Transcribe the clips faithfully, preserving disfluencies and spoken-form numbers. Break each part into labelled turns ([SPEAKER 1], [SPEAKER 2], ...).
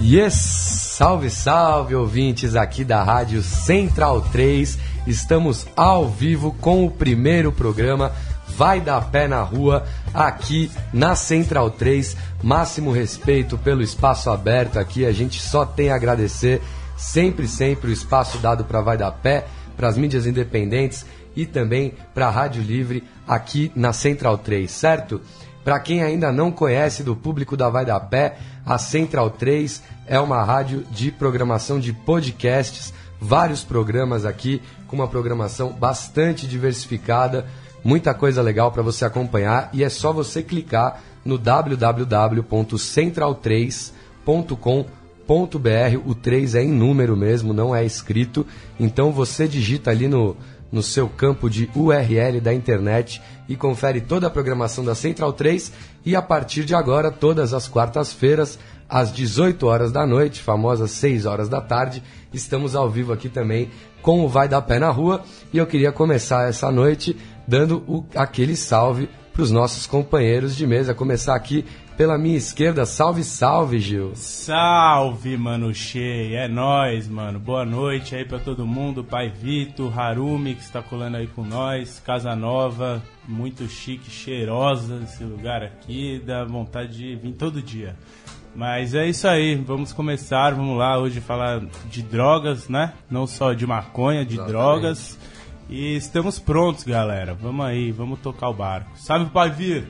[SPEAKER 1] Yes! Salve, salve, ouvintes aqui da Rádio Central três. Estamos ao vivo com o primeiro programa Vai Dar Pé na Rua, aqui na Central três. Máximo respeito pelo espaço aberto aqui, a gente só tem a agradecer sempre, sempre o espaço dado para Vai Dar Pé, para as mídias independentes e também para a Rádio Livre aqui na Central três, certo? Para quem ainda não conhece do público da Vai Dar Pé, a Central três é uma rádio de programação de podcasts, vários programas aqui com uma programação bastante diversificada, muita coisa legal para você acompanhar, e é só você clicar no w w w ponto central três ponto com ponto b r. O três é em número mesmo, não é escrito, então você digita ali no, no seu campo de U R L da internet e confere toda a programação da Central três, e a partir de agora, todas as quartas-feiras, às dezoito horas da noite, famosas seis horas da tarde, estamos ao vivo aqui também com o Vai Dar Pé na Rua, e eu queria começar essa noite dando o, aquele salve para os nossos companheiros de mesa, começar aqui pela minha esquerda. Salve, salve, Gil.
[SPEAKER 2] Salve, mano Shea, é nóis, mano. Boa noite aí pra todo mundo. Pai Vitor, Harumi, que está colando aí com nós. Casa Nova, muito chique, cheirosa esse lugar aqui. Dá vontade de vir todo dia. Mas é isso aí, vamos começar, vamos lá hoje falar de drogas, né? Não só de maconha, de Exatamente. drogas. E estamos prontos, galera. Vamos aí, vamos tocar o barco. Salve, Pai Vitor.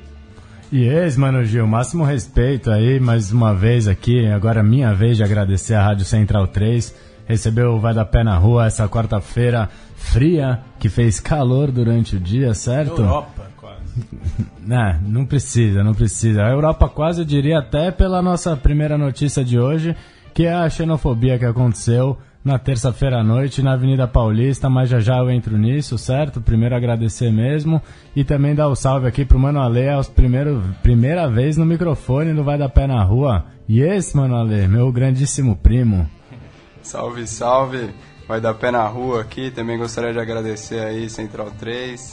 [SPEAKER 3] Yes, mano Gil, máximo respeito aí, mais uma vez aqui, agora minha vez de agradecer a Rádio Central três, recebeu o Vai Dar Pé na Rua essa quarta-feira fria, que fez calor durante o dia, certo?
[SPEAKER 2] Europa, quase.
[SPEAKER 3] Não, não precisa, não precisa. A Europa quase, eu diria até pela nossa primeira notícia de hoje, que é a xenofobia que aconteceu na terça-feira à noite na Avenida Paulista, mas já já eu entro nisso, certo? Primeiro agradecer mesmo e também dar o salve aqui pro Mano Ale, é a primeira vez no microfone no Vai Dar Pé na Rua. Yes, Mano Ale, meu grandíssimo primo.
[SPEAKER 4] Salve, salve, Vai Dar Pé na Rua aqui, também gostaria de agradecer aí Central três.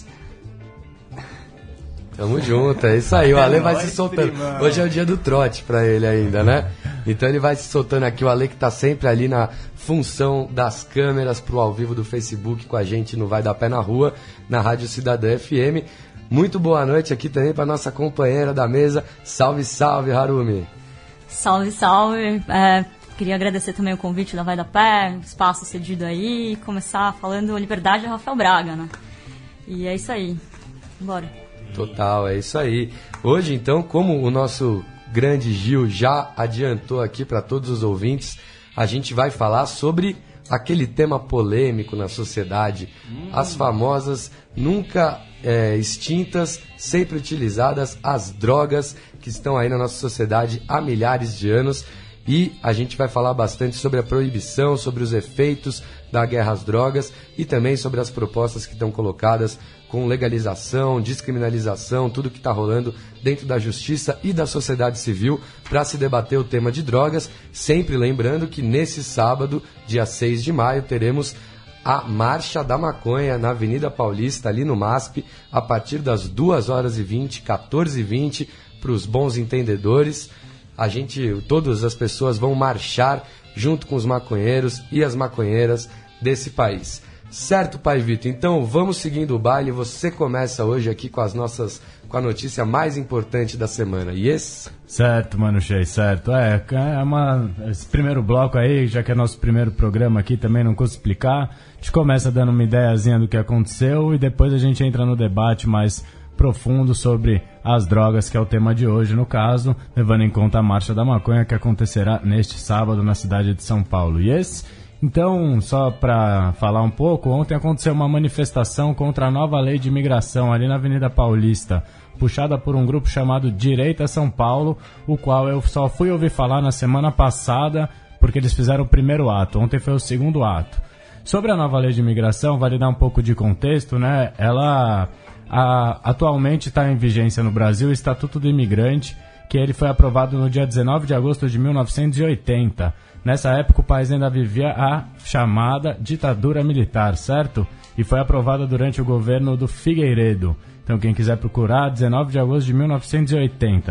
[SPEAKER 1] Tamo junto, é isso aí, o Ale vai se soltando. Hoje é o dia do trote pra ele ainda, né? Então ele vai se soltando aqui, o Ale que tá sempre ali na função das câmeras pro ao vivo do Facebook com a gente no Vai Dar Pé na Rua, na Rádio Cidadã F M. Muito boa noite aqui também pra nossa companheira da mesa. Salve, salve, Harumi.
[SPEAKER 5] Salve, salve. É, queria agradecer também o convite da Vai Dar Pé, espaço cedido aí, e começar falando Liberdade de Rafael Braga, né? E é isso aí. Bora.
[SPEAKER 1] Total, é isso aí. Hoje, então, como o nosso grande Gil já adiantou aqui para todos os ouvintes, a gente vai falar sobre aquele tema polêmico na sociedade, hum. as famosas, nunca é, extintas, sempre utilizadas, as drogas que estão aí na nossa sociedade há milhares de anos. E a gente vai falar bastante sobre a proibição, sobre os efeitos da guerra às drogas e também sobre as propostas que estão colocadas com legalização, descriminalização, tudo que está rolando dentro da justiça e da sociedade civil para se debater o tema de drogas. Sempre lembrando que nesse sábado, dia seis de maio, teremos a Marcha da Maconha na Avenida Paulista, ali no MASP, a partir das duas horas e vinte, quatorze e vinte, para os bons entendedores. A gente, todas as pessoas vão marchar junto com os maconheiros e as maconheiras desse país. Certo, Pai Vitor? Então vamos seguindo o baile. Você começa hoje aqui com as nossas, com a notícia mais importante da semana. Yes?
[SPEAKER 3] Certo, Mano Shea, certo. É, é uma, esse primeiro bloco aí, já que é nosso primeiro programa aqui, também não custa explicar. A gente começa dando uma ideiazinha do que aconteceu e depois a gente entra no debate mais profundo sobre as drogas, que é o tema de hoje, no caso, levando em conta a Marcha da Maconha, que acontecerá neste sábado na cidade de São Paulo. Yes? Então, só para falar um pouco, ontem aconteceu uma manifestação contra a nova lei de imigração ali na Avenida Paulista, puxada por um grupo chamado Direita São Paulo, o qual eu só fui ouvir falar na semana passada, porque eles fizeram o primeiro ato, ontem foi o segundo ato. Sobre a nova lei de imigração, vale dar um pouco de contexto, né? Ela a, atualmente está em vigência no Brasil o Estatuto do Imigrante, que ele foi aprovado no dia dezenove de agosto de mil novecentos e oitenta. Nessa época o país ainda vivia a chamada ditadura militar, certo? E foi aprovada durante o governo do Figueiredo. Então quem quiser procurar, dezenove de agosto de mil novecentos e oitenta.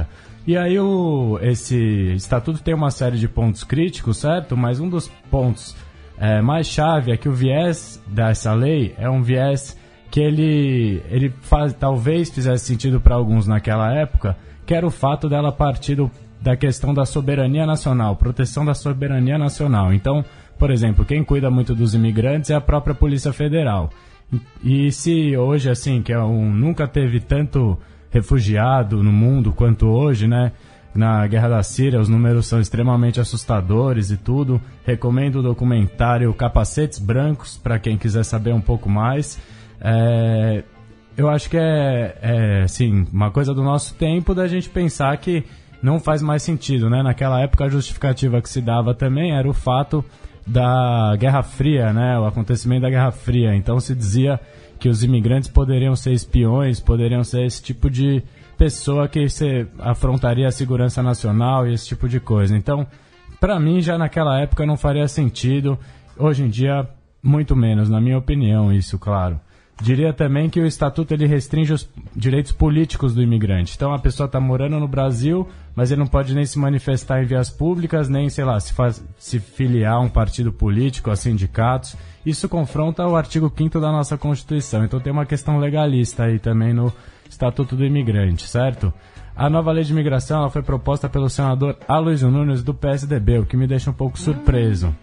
[SPEAKER 3] E aí o, esse estatuto tem uma série de pontos críticos, certo? Mas um dos pontos é, mais chave é que o viés dessa lei é um viés que ele, ele faz, talvez fizesse sentido para alguns naquela época, que era o fato dela partir do, da questão da soberania nacional, proteção da soberania nacional. Então, por exemplo, quem cuida muito dos imigrantes é a própria Polícia Federal. E, e se hoje, assim, que é um, nunca teve tanto refugiado no mundo quanto hoje, né? Na Guerra da Síria, os números são extremamente assustadores e tudo. Recomendo o documentário Capacetes Brancos, para quem quiser saber um pouco mais. É, eu acho que é, é assim, uma coisa do nosso tempo da gente pensar que não faz mais sentido, né? Naquela época a justificativa que se dava também era o fato da Guerra Fria, né? O acontecimento da Guerra Fria. Então se dizia que os imigrantes poderiam ser espiões, poderiam ser esse tipo de pessoa que se afrontaria a segurança nacional e esse tipo de coisa. Então, para mim, já naquela época não faria sentido. Hoje em dia, muito menos, na minha opinião, isso, claro. Diria também que o Estatuto ele restringe os direitos políticos do imigrante. Então a pessoa está morando no Brasil, mas ele não pode nem se manifestar em vias públicas, nem, sei lá, se, faz, se filiar a um partido político, a sindicatos. Isso confronta o artigo quinto da nossa Constituição. Então tem uma questão legalista aí também no Estatuto do Imigrante, certo? A nova lei de imigração ela foi proposta pelo senador Aloysio Nunes do P S D B, o que me deixa um pouco surpreso.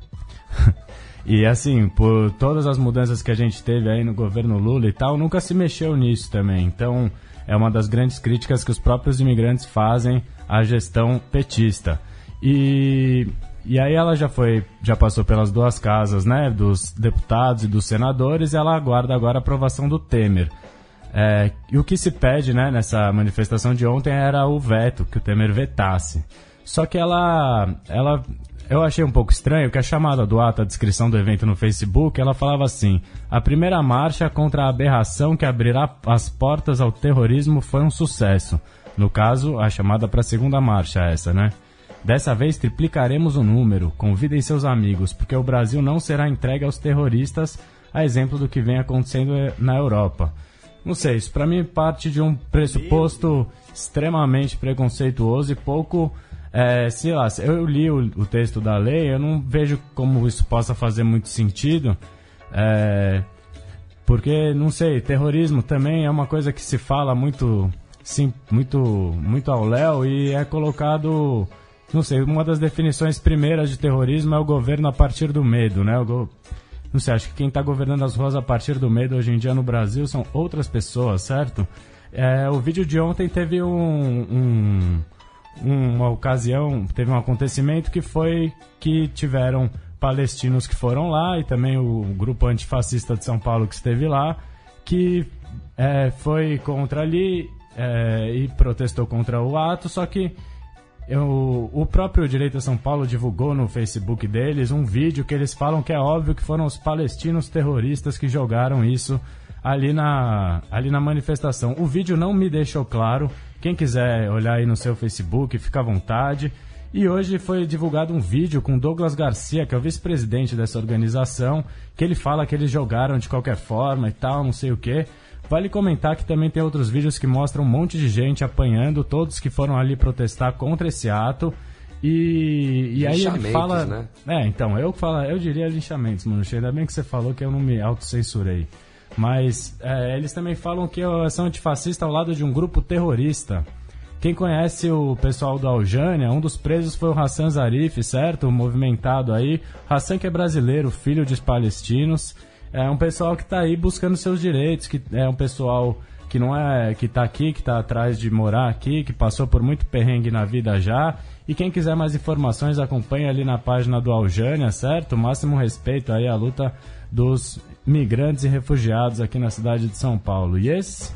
[SPEAKER 3] E assim, por todas as mudanças que a gente teve aí no governo Lula e tal, nunca se mexeu nisso também. Então, é uma das grandes críticas que os próprios imigrantes fazem à gestão petista. E, e aí ela já foi, já passou pelas duas casas, né, dos deputados e dos senadores, e ela aguarda agora a aprovação do Temer. É, e o que se pede, né, nessa manifestação de ontem era o veto, que o Temer vetasse. Só que ela... ela eu achei um pouco estranho que a chamada do ato, a descrição do evento no Facebook, ela falava assim: a primeira marcha contra a aberração que abrirá as portas ao terrorismo foi um sucesso. No caso, a chamada para a segunda marcha essa, né? Dessa vez triplicaremos o número, convidem seus amigos, porque o Brasil não será entregue aos terroristas, a exemplo do que vem acontecendo na Europa. Não sei, isso para mim parte de um pressuposto extremamente preconceituoso e pouco... É, sei lá, eu li o, o texto da lei, eu não vejo como isso possa fazer muito sentido, é, porque, não sei, terrorismo também é uma coisa que se fala muito, sim, muito, muito ao léu e é colocado, não sei, uma das definições primeiras de terrorismo é o governo a partir do medo, né? O go, não sei, acho que quem está governando as ruas a partir do medo hoje em dia no Brasil são outras pessoas, certo? É, o vídeo de ontem teve um... um uma ocasião, teve um acontecimento que foi que tiveram palestinos que foram lá e também o grupo antifascista de São Paulo que esteve lá, que é, foi contra ali é, e protestou contra o ato, só que eu, o próprio Direita São Paulo divulgou no Facebook deles um vídeo que eles falam que é óbvio que foram os palestinos terroristas que jogaram isso ali na, ali na manifestação. O vídeo não me deixou claro. Quem quiser olhar aí no seu Facebook, fica à vontade. E hoje foi divulgado um vídeo com Douglas Garcia, que é o vice-presidente dessa organização, que ele fala que eles jogaram de qualquer forma e tal, não sei o quê. Vale comentar que também tem outros vídeos que mostram um monte de gente apanhando, todos que foram ali protestar contra esse ato. E, e aí ele fala... Né? É, então, eu, falo, eu diria linchamentos, mano. Ainda bem que você falou que eu não me autocensurei. Mas é, eles também falam que a ação antifascista ao lado de um grupo terrorista. Quem conhece o pessoal do Aljânia, um dos presos foi o Hassan Zarif, certo? Movimentado aí. Hassan que é brasileiro, filho de palestinos. É um pessoal que está aí buscando seus direitos, que é um pessoal que não é, que está aqui, que está atrás de morar aqui, que passou por muito perrengue na vida já. E quem quiser mais informações, acompanhe ali na página do Aljânia, certo? Máximo respeito aí à luta dos migrantes e refugiados aqui na cidade de São Paulo. Yes?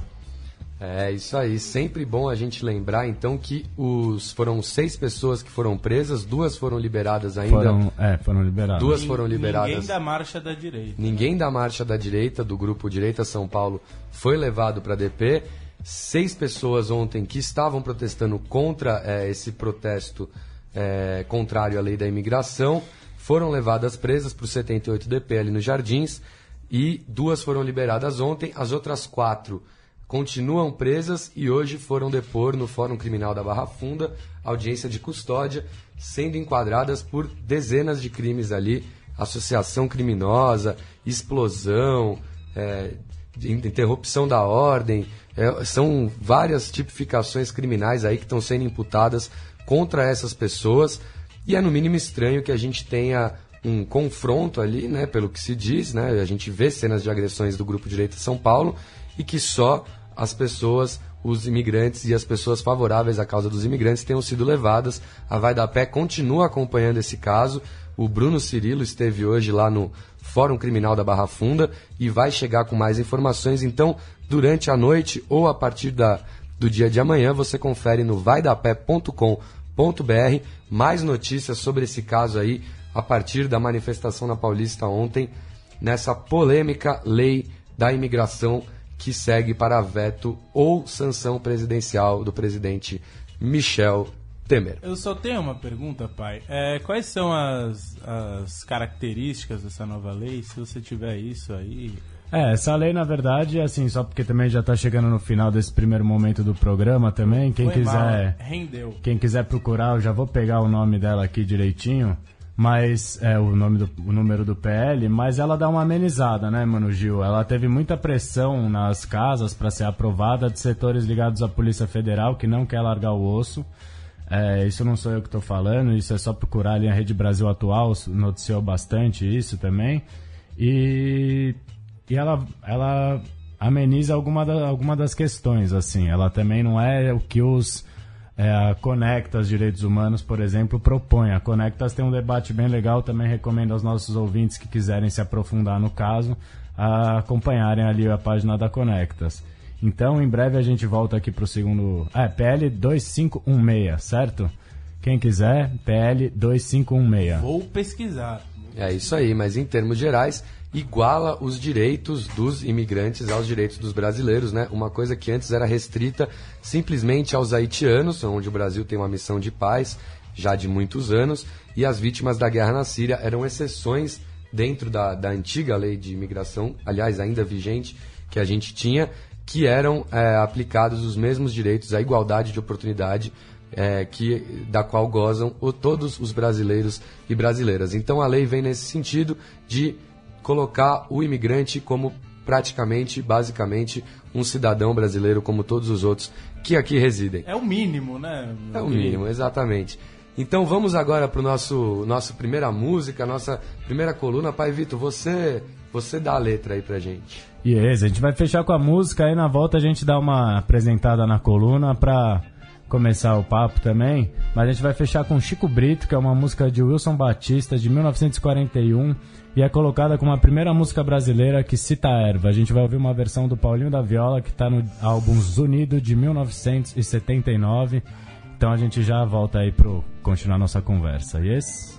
[SPEAKER 1] É isso aí, sempre bom a gente lembrar então que os foram seis pessoas que foram presas, duas foram liberadas ainda.
[SPEAKER 3] Foram, é, foram liberadas.
[SPEAKER 1] Duas foram liberadas.
[SPEAKER 2] Ninguém da marcha da direita.
[SPEAKER 1] Ninguém da marcha da direita, do grupo Direita São Paulo, foi levado para a D P. Seis pessoas ontem que estavam protestando contra é, esse protesto é, contrário à lei da imigração foram levadas presas para o setenta e oito D P ali nos Jardins e duas foram liberadas ontem. As outras quatro continuam presas e hoje foram depor no Fórum Criminal da Barra Funda, audiência de custódia, sendo enquadradas por dezenas de crimes ali, associação criminosa, explosão, é, interrupção da ordem, é, são várias tipificações criminais aí que estão sendo imputadas contra essas pessoas, e é no mínimo estranho que a gente tenha um confronto ali, né, pelo que se diz, né, a gente vê cenas de agressões do Grupo Direita São Paulo, e que só as pessoas, os imigrantes e as pessoas favoráveis à causa dos imigrantes tenham sido levadas. A Vai da Pé continua acompanhando esse caso. O Bruno Cirilo esteve hoje lá no Fórum Criminal da Barra Funda e vai chegar com mais informações. Então, durante a noite ou a partir da, do dia de amanhã, você confere no vai da pé ponto com ponto b r mais notícias sobre esse caso aí, a partir da manifestação na Paulista ontem, nessa polêmica lei da imigração que segue para veto ou sanção presidencial do presidente Michel Temer.
[SPEAKER 2] Eu só tenho uma pergunta, pai. É, quais são as, as características dessa nova lei? Se você tiver isso aí...
[SPEAKER 3] É, essa lei, na verdade, assim, só porque também já está chegando no final desse primeiro momento do programa também, quem
[SPEAKER 2] Foi
[SPEAKER 3] quiser...
[SPEAKER 2] mal, rendeu.
[SPEAKER 3] Quem quiser procurar, eu já vou pegar o nome dela aqui direitinho, mas é o nome do o número do P L, mas ela dá uma amenizada, né, Mano Gil? Ela teve muita pressão nas casas para ser aprovada de setores ligados à Polícia Federal que não quer largar o osso. É, isso não sou eu que estou falando, isso é só procurar ali a Rede Brasil Atual, noticiou bastante isso também. E, e ela, ela ameniza alguma, da, alguma das questões, assim. Ela também não é o que os... É, a Conectas Direitos Humanos, por exemplo, propõe. A Conectas tem um debate bem legal, também recomendo aos nossos ouvintes que quiserem se aprofundar no caso, a acompanharem ali a página da Conectas. Então, em breve a gente volta aqui para o segundo... Ah, é P L dois cinco um seis, certo? Quem quiser, P L dois cinco um seis.
[SPEAKER 2] Vou pesquisar.
[SPEAKER 1] É isso aí, mas em termos gerais, iguala os direitos dos imigrantes aos direitos dos brasileiros, né? Uma coisa que antes era restrita simplesmente aos haitianos, onde o Brasil tem uma missão de paz já de muitos anos, e as vítimas da guerra na Síria eram exceções dentro da, da antiga lei de imigração, aliás, ainda vigente, que a gente tinha, que eram é, aplicados os mesmos direitos, a igualdade de oportunidade é, que, da qual gozam o, todos os brasileiros e brasileiras. Então a lei vem nesse sentido de colocar o imigrante como praticamente, basicamente, um cidadão brasileiro como todos os outros que aqui residem.
[SPEAKER 2] É o mínimo, né?
[SPEAKER 1] É o mínimo, exatamente. Então vamos agora para o nosso nossa primeira música, nossa primeira coluna. Pai Vitor, você, você dá a letra aí pra gente.
[SPEAKER 3] Yes, a gente vai fechar com a música, aí na volta a gente dá uma apresentada na coluna pra começar o papo também, mas a gente vai fechar com Chico Brito, que é uma música de Wilson Batista, de mil novecentos e quarenta e um, e é colocada como a primeira música brasileira que cita a erva. A gente vai ouvir uma versão do Paulinho da Viola, que está no álbum Zunido, de mil novecentos e setenta e nove. Então a gente já volta aí para continuar nossa conversa. Yes?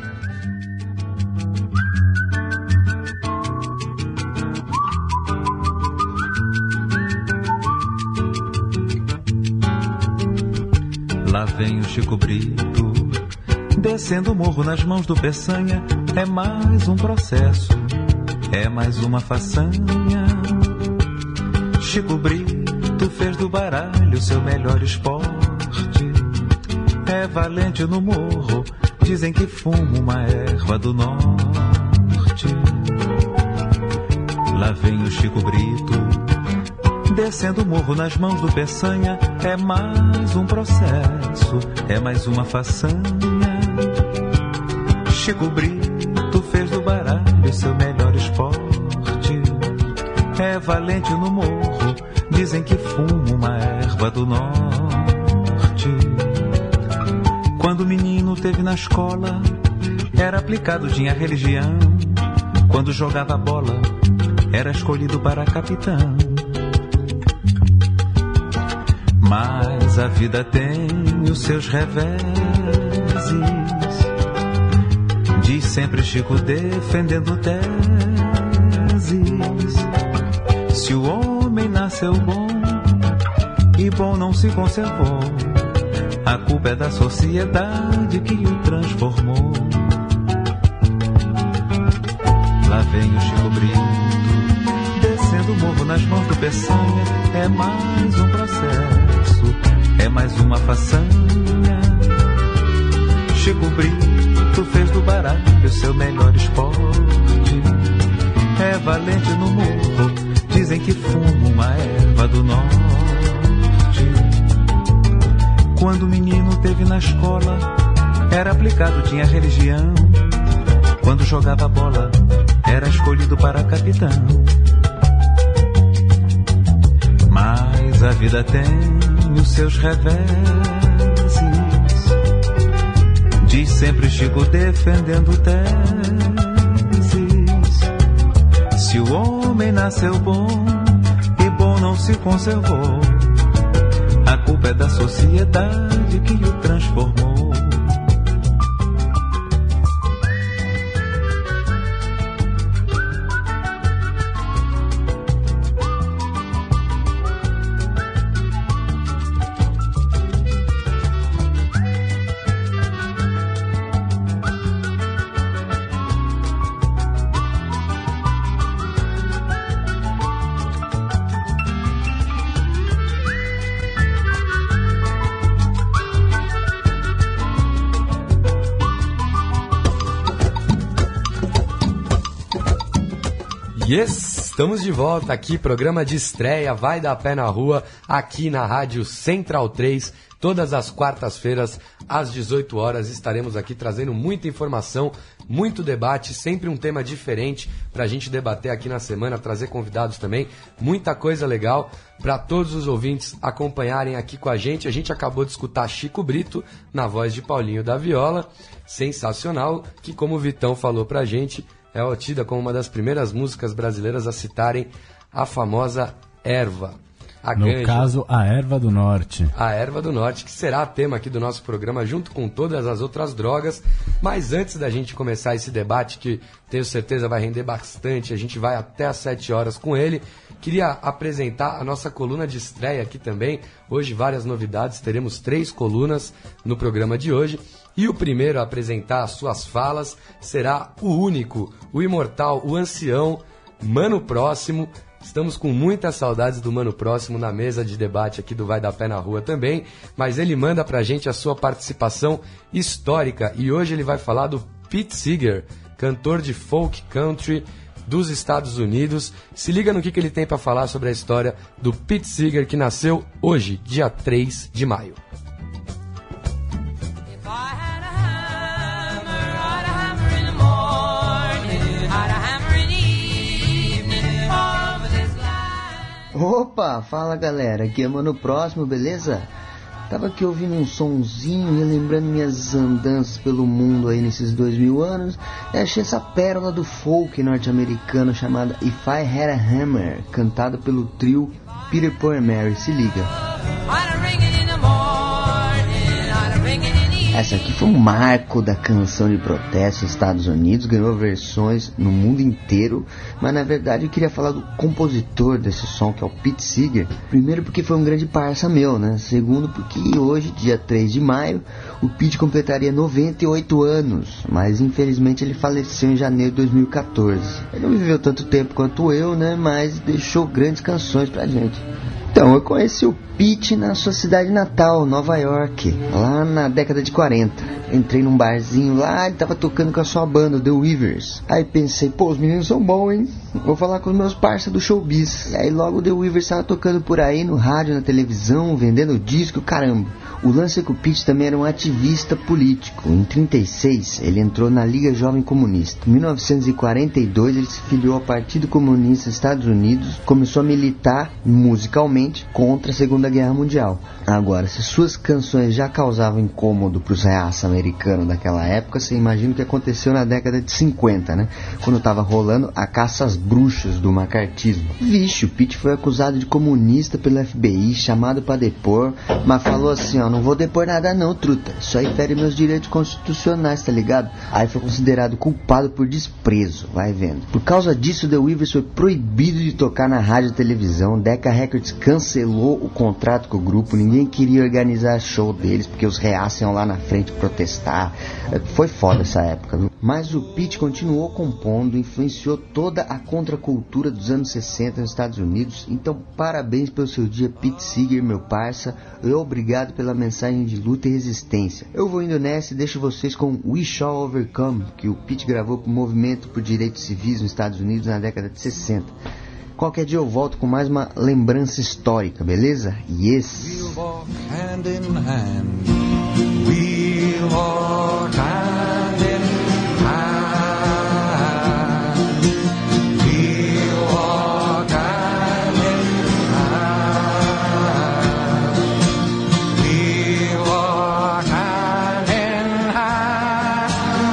[SPEAKER 6] Lá vem o Chico Brito, descendo o morro nas mãos do Peçanha. É mais um processo, é mais uma façanha. Chico Brito fez do baralho seu melhor esporte. É valente no morro, dizem que fuma uma erva do norte. Lá vem o Chico Brito, descendo o morro nas mãos do Peçanha. É mais um processo, é mais uma façanha. Chico Brito fez do baralho seu melhor esporte. É valente no morro, dizem que fuma uma erva do norte. Quando o menino teve na escola, era aplicado, tinha religião. Quando jogava bola, era escolhido para capitão. Mas a vida tem os seus reveses, diz sempre Chico defendendo teses. Se o homem nasceu bom e bom não se conservou, a culpa é da sociedade que o transformou. Lá vem o Chico Brito, descendo o morro nas nas mãos do Peçanha é mais um processo, é mais uma façanha. Chico Brito fez do baralho seu melhor esporte. É valente no morro, dizem que fuma uma erva do norte. Quando o menino teve na escola, era aplicado, tinha religião. Quando jogava bola, era escolhido para capitão. Mas a vida tem os seus reveses. Diz sempre Chico defendendo teses. Se o homem nasceu bom e bom não se conservou, a culpa é da sociedade que o transformou.
[SPEAKER 1] Yes, estamos de volta aqui, programa de estreia, Vai Dar Pé na Rua, aqui na Rádio Central três, todas as quartas-feiras, às dezoito horas, estaremos aqui trazendo muita informação, muito debate, sempre um tema diferente para a gente debater aqui na semana, trazer convidados também, muita coisa legal para todos os ouvintes acompanharem aqui com a gente. A gente acabou de escutar Chico Brito, na voz de Paulinho da Viola, sensacional, que como o Vitão falou pra gente, é tida como uma das primeiras músicas brasileiras a citarem a famosa erva. A
[SPEAKER 3] no
[SPEAKER 1] ganja,
[SPEAKER 3] caso, a erva do norte.
[SPEAKER 1] A erva do norte, que será tema aqui do nosso programa, junto com todas as outras drogas. Mas antes da gente começar esse debate, que tenho certeza vai render bastante, a gente vai até às sete horas com ele, queria apresentar a nossa coluna de estreia aqui também. Hoje várias novidades, teremos três colunas no programa de hoje. E o primeiro a apresentar as suas falas será o único, o imortal, o ancião, Mano Próximo. Estamos com muitas saudades do Mano Próximo na mesa de debate aqui do Vai Dar Pé na Rua também, mas ele manda pra gente a sua participação histórica e hoje ele vai falar do Pete Seeger, cantor de folk country dos Estados Unidos. Se liga no que, que ele tem pra falar sobre a história do Pete Seeger, que nasceu hoje, dia três de maio.
[SPEAKER 7] Opa, fala galera, aqui é Mano Próximo, beleza? Tava aqui ouvindo um sonzinho, relembrando minhas andanças pelo mundo aí nesses dois mil anos, e achei essa pérola do folk norte-americano chamada If I Had a Hammer, cantada pelo trio Peter, Paul and Mary, se liga. Essa aqui foi um marco da canção de protesto nos Estados Unidos, ganhou versões no mundo inteiro, mas na verdade eu queria falar do compositor desse som, que é o Pete Seeger. Primeiro porque foi um grande parça meu, né? Segundo porque hoje, dia três de maio, o Pete completaria noventa e oito anos, mas infelizmente ele faleceu em janeiro de dois mil e catorze. Ele não viveu tanto tempo quanto eu, né? Mas deixou grandes canções pra gente. Então, eu conheci o Pete na sua cidade natal, Nova York, lá na década de quarenta. Entrei num barzinho lá, ele tava tocando com a sua banda, The Weavers. Aí pensei, pô, os meninos são bons, hein? Vou falar com os meus parceiros do showbiz. E aí logo o The Weavers tava tocando por aí, no rádio, na televisão, vendendo disco, caramba. O lance é que o Pete também era um ativista político. Em trinta e seis, ele entrou na Liga Jovem Comunista. Em mil novecentos e quarenta e dois, ele se filiou ao Partido Comunista dos Estados Unidos, começou a militar musicalmente contra a Segunda Guerra Mundial. Agora, se suas canções já causavam incômodo para os reaça americanos daquela época, você imagina o que aconteceu na década de cinquenta, né? Quando estava rolando a caça às bruxas do macartismo. Vixe, o Pete foi acusado de comunista pelo F B I, chamado para depor, mas falou assim, ó, não vou depor nada não, truta. Isso aí fere meus direitos constitucionais, tá ligado? Aí foi considerado culpado por desprezo, vai vendo. Por causa disso, The Weavers foi proibido de tocar na rádio e televisão, Decca Records cancelou cancelou o contrato com o grupo, ninguém queria organizar show deles, porque os reaças iam lá na frente protestar. Foi foda essa época, viu? Mas o Pete continuou compondo, influenciou toda a contracultura dos anos sessenta nos Estados Unidos. Então, parabéns pelo seu dia, Pete Seeger, meu parça, e obrigado pela mensagem de luta e resistência. Eu vou indo nessa e deixo vocês com We Shall Overcome, que o Pete gravou para o movimento por direitos civis nos Estados Unidos na década de sessenta. Qualquer dia eu volto com mais uma lembrança histórica, beleza? Yes!
[SPEAKER 6] We'll walk hand in hand. We'll walk hand in hand. We'll walk hand in hand. We'll walk hand in hand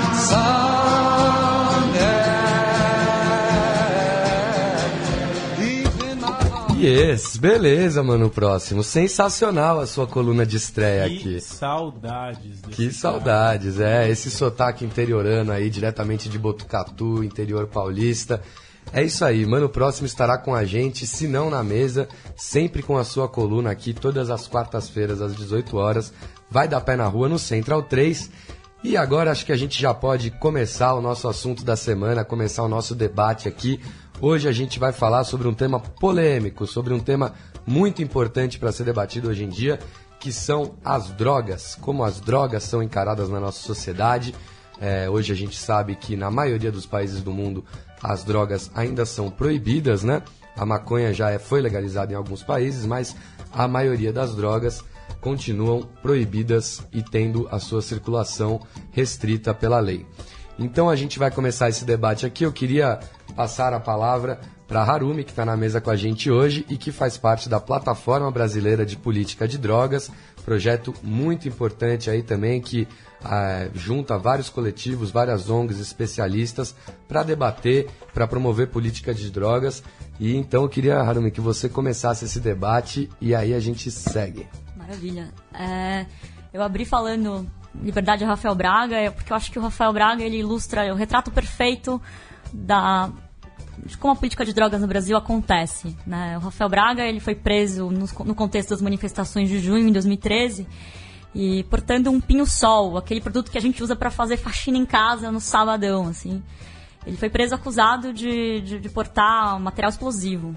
[SPEAKER 6] someday.
[SPEAKER 1] Yes, beleza, mano, próximo. Sensacional a sua coluna de estreia
[SPEAKER 2] Que
[SPEAKER 1] aqui.
[SPEAKER 2] saudades. desse
[SPEAKER 1] Que
[SPEAKER 2] cara.
[SPEAKER 1] saudades, é, esse sotaque interiorano aí, diretamente de Botucatu, interior paulista. É isso aí, mano, o próximo estará com a gente, se não na mesa, sempre com a sua coluna aqui, todas as quartas-feiras às dezoito horas, vai dar pé na rua no Central três. E agora acho que a gente já pode começar o nosso assunto da semana, começar o nosso debate aqui. Hoje a gente vai falar sobre um tema polêmico, sobre um tema muito importante para ser debatido hoje em dia, que são as drogas, como as drogas são encaradas na nossa sociedade. É, hoje a gente sabe que na maioria dos países do mundo as drogas ainda são proibidas, né? A maconha já é, foi legalizada em alguns países, mas a maioria das drogas continuam proibidas e tendo a sua circulação restrita pela lei. Então a gente vai começar esse debate aqui. Eu queria passar a palavra para a Harumi, que está na mesa com a gente hoje e que faz parte da Plataforma Brasileira de Política de Drogas, projeto muito importante aí também que ah, junta vários coletivos, várias O N Gs especialistas para debater, para promover política de drogas. E então eu queria, Harumi, que você começasse esse debate e aí a gente segue.
[SPEAKER 5] Maravilha. É, eu abri falando Liberdade a Rafael Braga, porque eu acho que o Rafael Braga ele ilustra o retrato perfeito da, de como a política de drogas no Brasil acontece, né? O Rafael Braga ele foi preso no, no contexto das manifestações de junho de dois mil e treze e portando um pinho-sol, aquele produto que a gente usa para fazer faxina em casa no sabadão, assim. Ele foi preso acusado de, de, de portar material explosivo.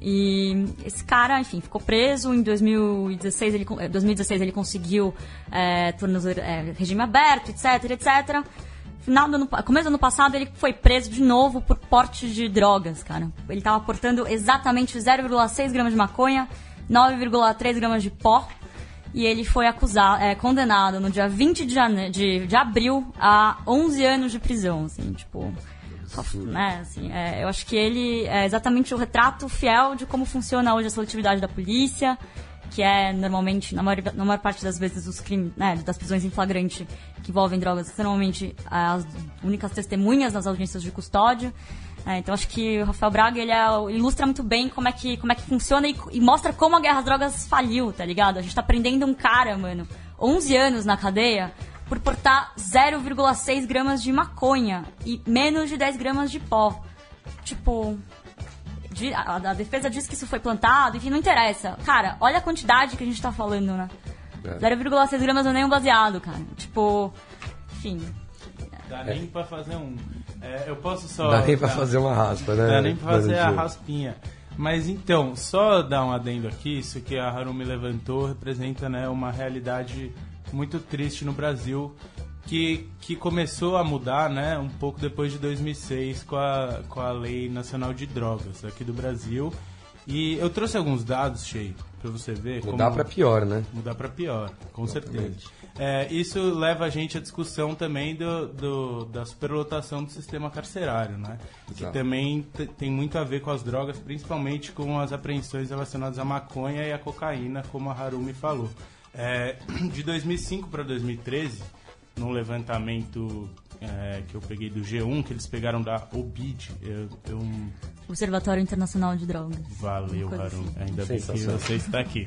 [SPEAKER 5] E esse cara, enfim, ficou preso. Em dois mil e dezesseis ele, dois mil e dezesseis ele conseguiu é, tornozele, é, regime aberto, etc, etcétera. Final do ano, começo do ano passado ele foi preso de novo por porte de drogas, cara. Ele estava portando exatamente zero vírgula seis gramas de maconha, nove vírgula três gramas de pó. E ele foi acusado, é, condenado no dia vinte de, jane... de, de abril a onze anos de prisão, assim, tipo... Né, assim, é, eu acho que ele é exatamente o retrato fiel de como funciona hoje a seletividade da polícia, que é normalmente, na maior, na maior parte das vezes, os crimes, né, das prisões em flagrante que envolvem drogas, são normalmente as únicas testemunhas nas audiências de custódia. É, então acho que o Rafael Braga ele é, ilustra muito bem como é que, como é que funciona e, e mostra como a guerra às drogas faliu, tá ligado? A gente tá prendendo um cara, mano, onze anos na cadeia por portar zero vírgula seis gramas de maconha e menos de dez gramas de pó. Tipo, de, a, a defesa diz que isso foi plantado, enfim, não interessa. Cara, olha a quantidade que a gente tá falando, né? É. zero vírgula seis gramas não é nem um baseado, cara. Tipo, enfim...
[SPEAKER 2] Dá nem pra fazer um... É, eu posso só...
[SPEAKER 1] Dá nem pra dá, fazer uma raspa, né?
[SPEAKER 2] Dá nem pra fazer a raspinha. Mas então, só dar um adendo aqui, isso que a Harumi levantou representa, né, uma realidade muito triste no Brasil, que, que começou a mudar, né, um pouco depois de dois mil e seis com a, com a Lei Nacional de Drogas aqui do Brasil. E eu trouxe alguns dados, Shea, pra você ver.
[SPEAKER 1] Mudar como... pra pior, né?
[SPEAKER 2] Mudar pra pior, com certeza. É, isso leva a gente à discussão também do, do, da superlotação do sistema carcerário, né? Que Exato. também t- tem muito a ver com as drogas, principalmente com as apreensões relacionadas à maconha e à cocaína, como a Harumi falou. É, de dois mil e cinco para dois mil e treze, num levantamento é, que eu peguei do G um, que eles pegaram da O B I D, eu, eu...
[SPEAKER 5] Observatório Internacional de Drogas.
[SPEAKER 2] Valeu, Harumi. Assim. Ainda bem que você está aqui.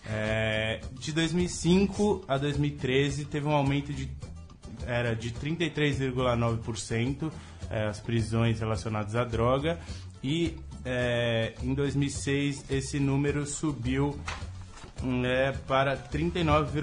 [SPEAKER 2] É, de dois mil e cinco a dois mil e treze teve um aumento de, era de trinta e três vírgula nove por cento é, as prisões relacionadas à droga. E é, em dois mil e seis esse número subiu é, para trinta e nove,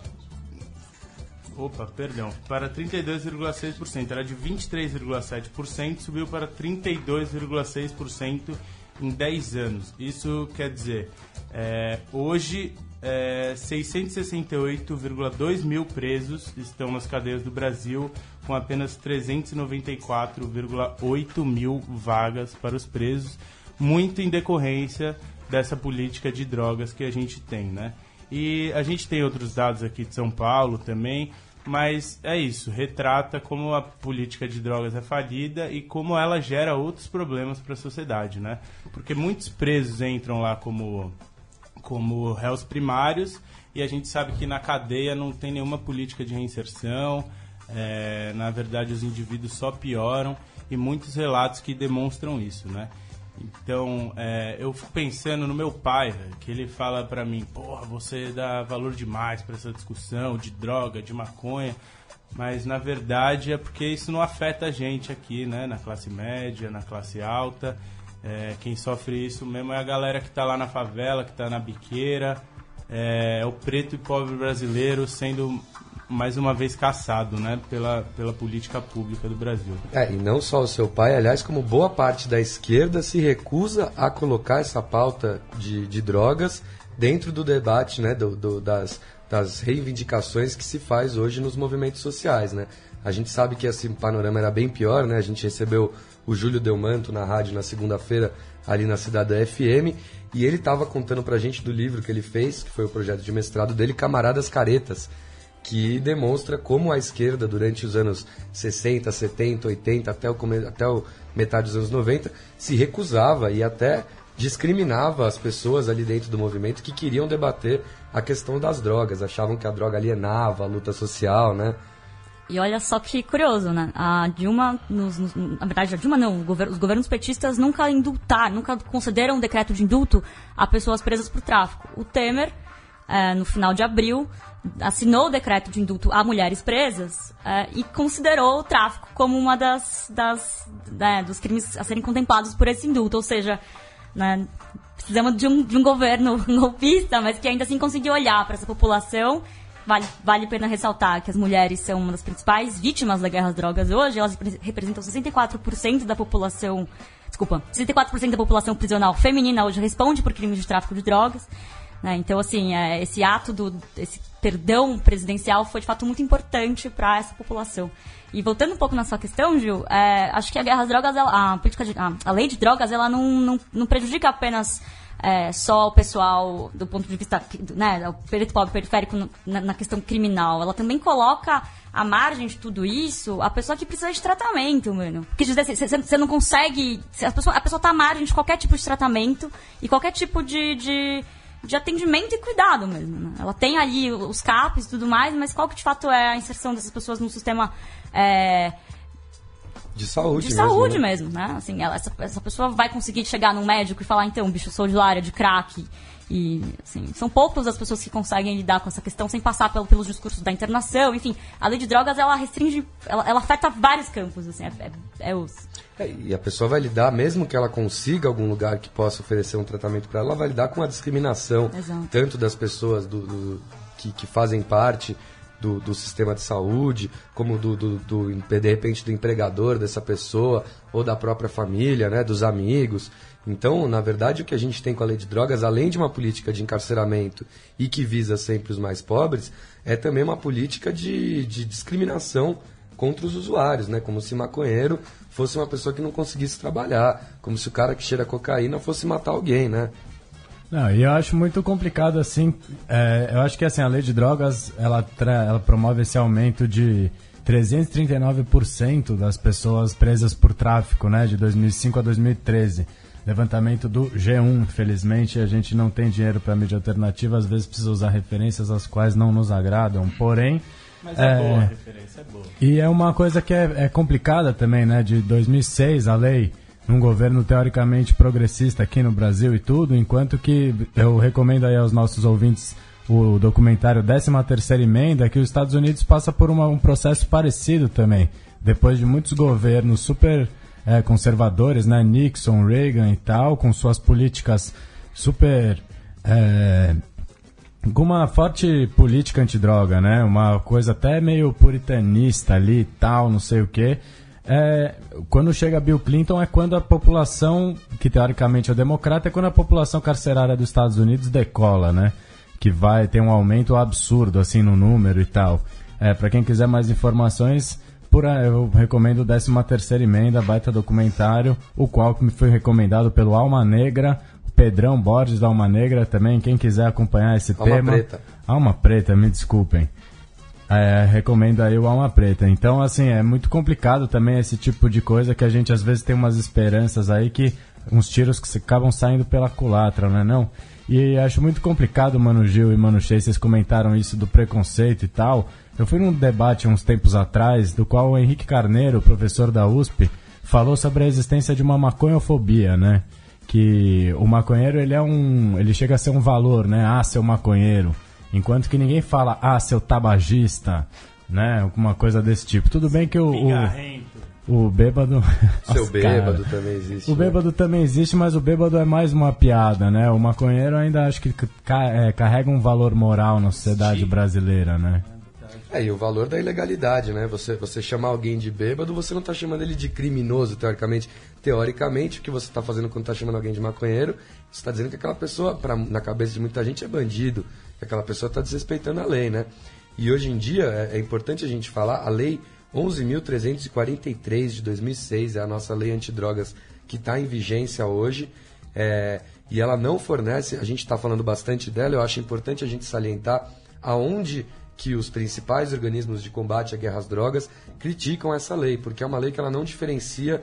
[SPEAKER 2] Opa, perdão, para trinta e dois vírgula seis por cento. Era de vinte e três vírgula sete por cento, subiu para trinta e dois vírgula seis por cento em dez anos. Isso quer dizer, é, hoje é, seiscentos e sessenta e oito vírgula dois mil presos estão nas cadeias do Brasil, com apenas trezentos e noventa e quatro vírgula oito mil vagas para os presos, muito em decorrência dessa política de drogas que a gente tem, né? E a gente tem outros dados aqui de São Paulo também, mas é isso, retrata como a política de drogas é falida e como ela gera outros problemas para a sociedade, né? Porque muitos presos entram lá como, como réus primários e a gente sabe que na cadeia não tem nenhuma política de reinserção, é, na verdade os indivíduos só pioram e muitos relatos que demonstram isso, né? Então, é, eu fico pensando no meu pai, velho, que ele fala pra mim, porra, você dá valor demais pra essa discussão de droga, de maconha, mas na verdade é porque isso não afeta a gente aqui, né, na classe média, na classe alta. É, quem sofre isso mesmo é a galera que tá lá na favela, que tá na biqueira, é, é o preto e pobre brasileiro sendo mais uma vez caçado, né, pela, pela política pública do Brasil.
[SPEAKER 1] É, e não só o seu pai, aliás, como boa parte da esquerda se recusa a colocar essa pauta de, de drogas dentro do debate, né, do, do, das, das reivindicações que se faz hoje nos movimentos sociais, né. A gente sabe que esse panorama era bem pior, né, a gente recebeu o Júlio Delmanto na rádio na segunda-feira, ali na Cidade F M, e ele estava contando pra gente do livro que ele fez, que foi o projeto de mestrado dele, Camaradas Caretas, que demonstra como a esquerda, durante os anos sessenta, setenta, oitenta, até o, come... até o metade dos anos noventa, se recusava e até discriminava as pessoas ali dentro do movimento que queriam debater a questão das drogas, achavam que a droga alienava a luta social, né?
[SPEAKER 5] E olha só que curioso, né? A Dilma, nos, nos, na verdade, a Dilma não, os governos petistas nunca indultaram, nunca concederam um decreto de indulto a pessoas presas por tráfico. O Temer, é, no final de abril, assinou o decreto de indulto a mulheres presas é, e considerou o tráfico como uma das, das né, dos crimes a serem contemplados por esse indulto. Ou seja, né, precisamos de um, de um governo golpista, mas que ainda assim conseguiu olhar para essa população. Vale, vale a pena ressaltar que as mulheres são uma das principais vítimas da guerra às drogas hoje. Elas representam sessenta e quatro por cento da população... Desculpa, sessenta e quatro por cento da população prisional feminina hoje responde por crimes de tráfico de drogas. Né? Então, assim, é, esse ato, do, esse perdão presidencial foi, de fato, muito importante para essa população. E voltando um pouco na sua questão, Gil, é, acho que a guerra às drogas, ela, a, política de, a, a lei de drogas, ela não, não, não prejudica apenas... É, só o pessoal do ponto de vista, né, o preto pobre periférico na, na questão criminal. Ela também coloca à margem de tudo isso a pessoa que precisa de tratamento, mano. Porque você não consegue... A pessoa, a pessoa tá à margem de qualquer tipo de tratamento e qualquer tipo de, de, de atendimento e cuidado mesmo, né? Ela tem ali os CAPs e tudo mais, mas qual que de fato é a inserção dessas pessoas no sistema... É,
[SPEAKER 1] De saúde
[SPEAKER 5] de
[SPEAKER 1] mesmo. De
[SPEAKER 5] saúde
[SPEAKER 1] né?
[SPEAKER 5] mesmo, né? Assim, ela, essa, essa pessoa vai conseguir chegar num médico e falar, então, bicho, eu sou de área de crack. E, assim, são poucas as pessoas que conseguem lidar com essa questão sem passar pelo, pelos discursos da internação. Enfim, a lei de drogas, ela restringe, ela, ela afeta vários campos, assim, é, é, é os...
[SPEAKER 1] É, e a pessoa vai lidar, mesmo que ela consiga algum lugar que possa oferecer um tratamento para ela, ela vai lidar com a discriminação,
[SPEAKER 5] Exato.
[SPEAKER 1] Tanto das pessoas do, do, que, que fazem parte... Do, do sistema de saúde, como do, do, do, de repente, do empregador dessa pessoa, ou da própria família, né, dos amigos. Então, na verdade, o que a gente tem com a lei de drogas, além de uma política de encarceramento e que visa sempre os mais pobres, é também uma política de, de discriminação contra os usuários, né, como se maconheiro fosse uma pessoa que não conseguisse trabalhar, como se o cara que cheira cocaína fosse matar alguém, né?
[SPEAKER 3] Não, e eu acho muito complicado, assim, é, eu acho que assim, a lei de drogas, ela, tra- ela promove esse aumento de trezentos e trinta e nove por cento das pessoas presas por tráfico, né, de dois mil e cinco a dois mil e treze. Levantamento do G um, infelizmente, a gente não tem dinheiro para mídia alternativa, às vezes precisa usar referências as quais não nos agradam, porém...
[SPEAKER 2] Mas é, é boa a referência, é boa.
[SPEAKER 3] E é uma coisa que é, é complicada também, né, de dois mil e seis, a lei... num governo teoricamente progressista aqui no Brasil e tudo, enquanto que eu recomendo aí aos nossos ouvintes o documentário décima terceira Emenda, que os Estados Unidos passa por uma, um processo parecido também. depois de muitos governos super é, conservadores, né, Nixon, Reagan e tal, com suas políticas super... É, com uma forte política antidroga, né, uma coisa até meio puritanista ali e tal, não sei o quê. É, quando chega Bill Clinton é quando a população, que teoricamente é democrata, é quando a população carcerária dos Estados Unidos decola, né? Que vai ter um aumento absurdo assim no número e tal. É, para quem quiser mais informações, por, eu recomendo o décima terceira Emenda, baita documentário, o qual me foi recomendado pelo Alma Negra, o Pedrão Borges da Alma Negra também, quem quiser acompanhar esse
[SPEAKER 1] Alma
[SPEAKER 3] tema.
[SPEAKER 1] Preta.
[SPEAKER 3] Alma Preta, me desculpem. É, recomendo aí o Alma Preta. Então, assim, é muito complicado também esse tipo de coisa que a gente às vezes tem umas esperanças aí que uns tiros que se acabam saindo pela culatra, não é não? E acho muito complicado, Mano Gil e Mano Shea, vocês comentaram isso do preconceito e tal. Eu fui num debate uns tempos atrás, do qual o Henrique Carneiro, professor da U S P, falou sobre a existência de uma maconhofobia, né? Que o maconheiro, ele é um... ele chega a ser um valor, né? Ah, seu maconheiro. Enquanto que ninguém fala, ah, seu tabagista, né? Alguma coisa desse tipo. Tudo bem que o... o, o bêbado...
[SPEAKER 1] Seu
[SPEAKER 3] Nossa,
[SPEAKER 1] bêbado
[SPEAKER 3] cara.
[SPEAKER 1] também existe.
[SPEAKER 3] O bêbado, né, também existe, mas o bêbado é mais uma piada, né? O maconheiro ainda acho que ca- é, carrega um valor moral na sociedade Sim. brasileira, né?
[SPEAKER 1] É, e o valor da ilegalidade, né? Você, você chamar alguém de bêbado, você não está chamando ele de criminoso, teoricamente. Teoricamente, o que você está fazendo quando está chamando alguém de maconheiro, você está dizendo que aquela pessoa, pra, na cabeça de muita gente, é bandido. Que aquela pessoa está desrespeitando a lei, né? E hoje em dia, é, é importante a gente falar, a lei onze mil trezentos e quarenta e três de dois mil e seis é a nossa lei antidrogas que está em vigência hoje. É, e ela não fornece, a gente está falando bastante dela, eu acho importante a gente salientar aonde que os principais organismos de combate à guerra às drogas criticam essa lei, porque é uma lei que ela não diferencia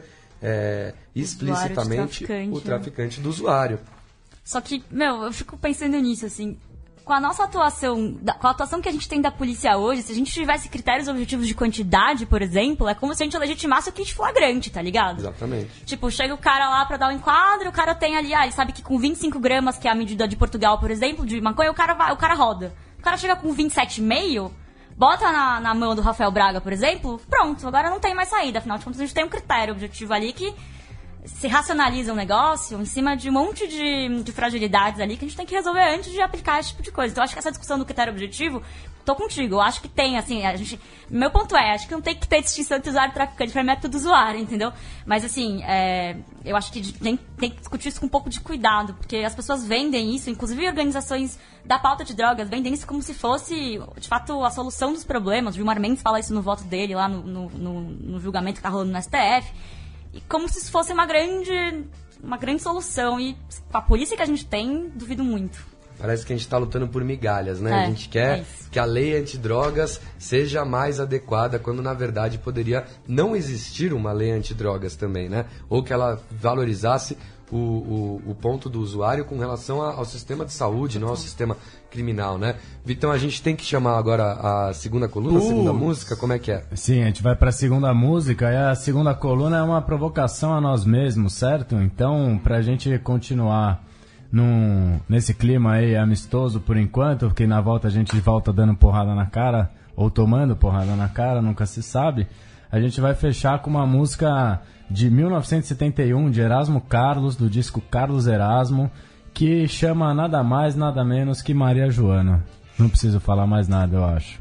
[SPEAKER 1] é, explicitamente traficante, o traficante né? do usuário.
[SPEAKER 5] Só que, meu, eu fico pensando nisso, assim, com a nossa atuação, com a atuação que a gente tem da polícia hoje, se a gente tivesse critérios objetivos de quantidade, por exemplo, é como se a gente legitimasse o kit flagrante, tá ligado?
[SPEAKER 1] Exatamente.
[SPEAKER 5] Tipo, chega o cara lá pra dar um enquadro, o cara tem ali, ah, ele sabe que com vinte e cinco gramas, que é a medida de Portugal, por exemplo, de maconha, o cara, vai, o cara roda. O cara chega com vinte e sete vírgula cinco, bota na, na mão do Rafael Braga, por exemplo, pronto, agora não tem mais saída. Afinal de contas, a gente tem um critério objetivo ali que se racionaliza o negócio em cima de um monte de, de fragilidades ali que a gente tem que resolver antes de aplicar esse tipo de coisa. Então, eu acho que essa discussão do critério objetivo, tô contigo. Eu acho que tem, assim, a gente... Meu ponto é, acho que não tem que ter distinção entre usuário e traficante, pra mim é tudo usuário, entendeu? Mas, assim, é, eu acho que tem, tem que discutir isso com um pouco de cuidado, porque as pessoas vendem isso, inclusive organizações da pauta de drogas, vendem isso como se fosse, de fato, a solução dos problemas. O Gilmar Mendes fala isso no voto dele, lá no, no, no, no julgamento que tá rolando no S T F. E como se isso fosse uma grande, uma grande solução. E a polícia que a gente tem, duvido muito.
[SPEAKER 1] Parece que a gente está lutando por migalhas, né?
[SPEAKER 5] É,
[SPEAKER 1] a gente quer
[SPEAKER 5] é
[SPEAKER 1] que a lei antidrogas seja mais adequada, quando na verdade poderia não existir uma lei antidrogas também, né? Ou que ela valorizasse o, o, o ponto do usuário com relação a, ao sistema de saúde, não ao sistema criminal, né? Vitão, a gente tem que chamar agora a segunda coluna, a segunda música, como é que é?
[SPEAKER 3] Sim, a gente vai para a segunda música e a segunda coluna é uma provocação a nós mesmos, certo? Então, para a gente continuar num, nesse clima aí amistoso por enquanto, porque na volta a gente volta dando porrada na cara, ou tomando porrada na cara, nunca se sabe, a gente vai fechar com uma música de mil novecentos e setenta e um, de Erasmo Carlos, do disco Carlos Erasmo, que chama nada mais, nada menos que Maria Joana. Não preciso falar mais nada, eu acho.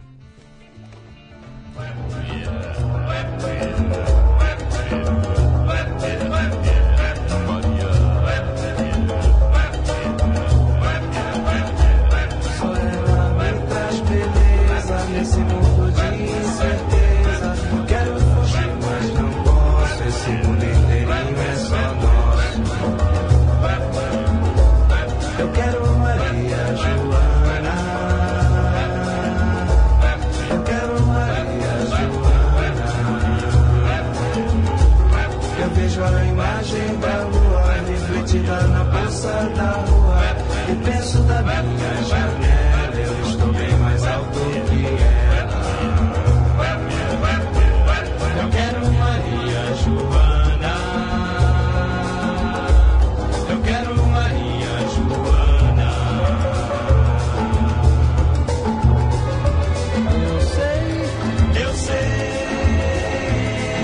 [SPEAKER 8] Só ela me traz beleza nesse mundo de incerteza. Quero fugir, mas não posso. Esse mundo inteirinho é só nosso. Eu quero Maria Joana. Eu quero Maria Joana. Eu vejo a imagem da lua refletida na poça da rua e penso da minha janela. Eu estou bem mais alto que ela. Eu quero Maria Joana. Eu quero Maria Joana. Eu sei, eu sei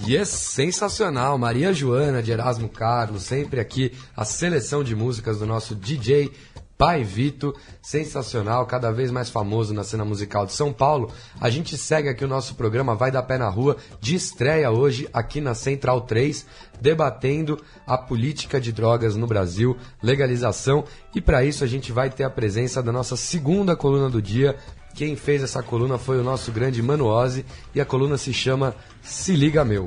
[SPEAKER 1] Yes, sensacional. Maria Joana de Erasmo Carlos, sempre aqui a seleção de músicas do nosso D J Pai Vito, sensacional, cada vez mais famoso na cena musical de São Paulo. A gente segue aqui o nosso programa Vai Dar Pé na Rua, de estreia hoje aqui na Central três, debatendo a política de drogas no Brasil, legalização, e para isso a gente vai ter a presença da nossa segunda coluna do dia. Quem fez essa coluna foi o nosso grande Mano Ozzy, e a coluna se chama Se Liga Meu.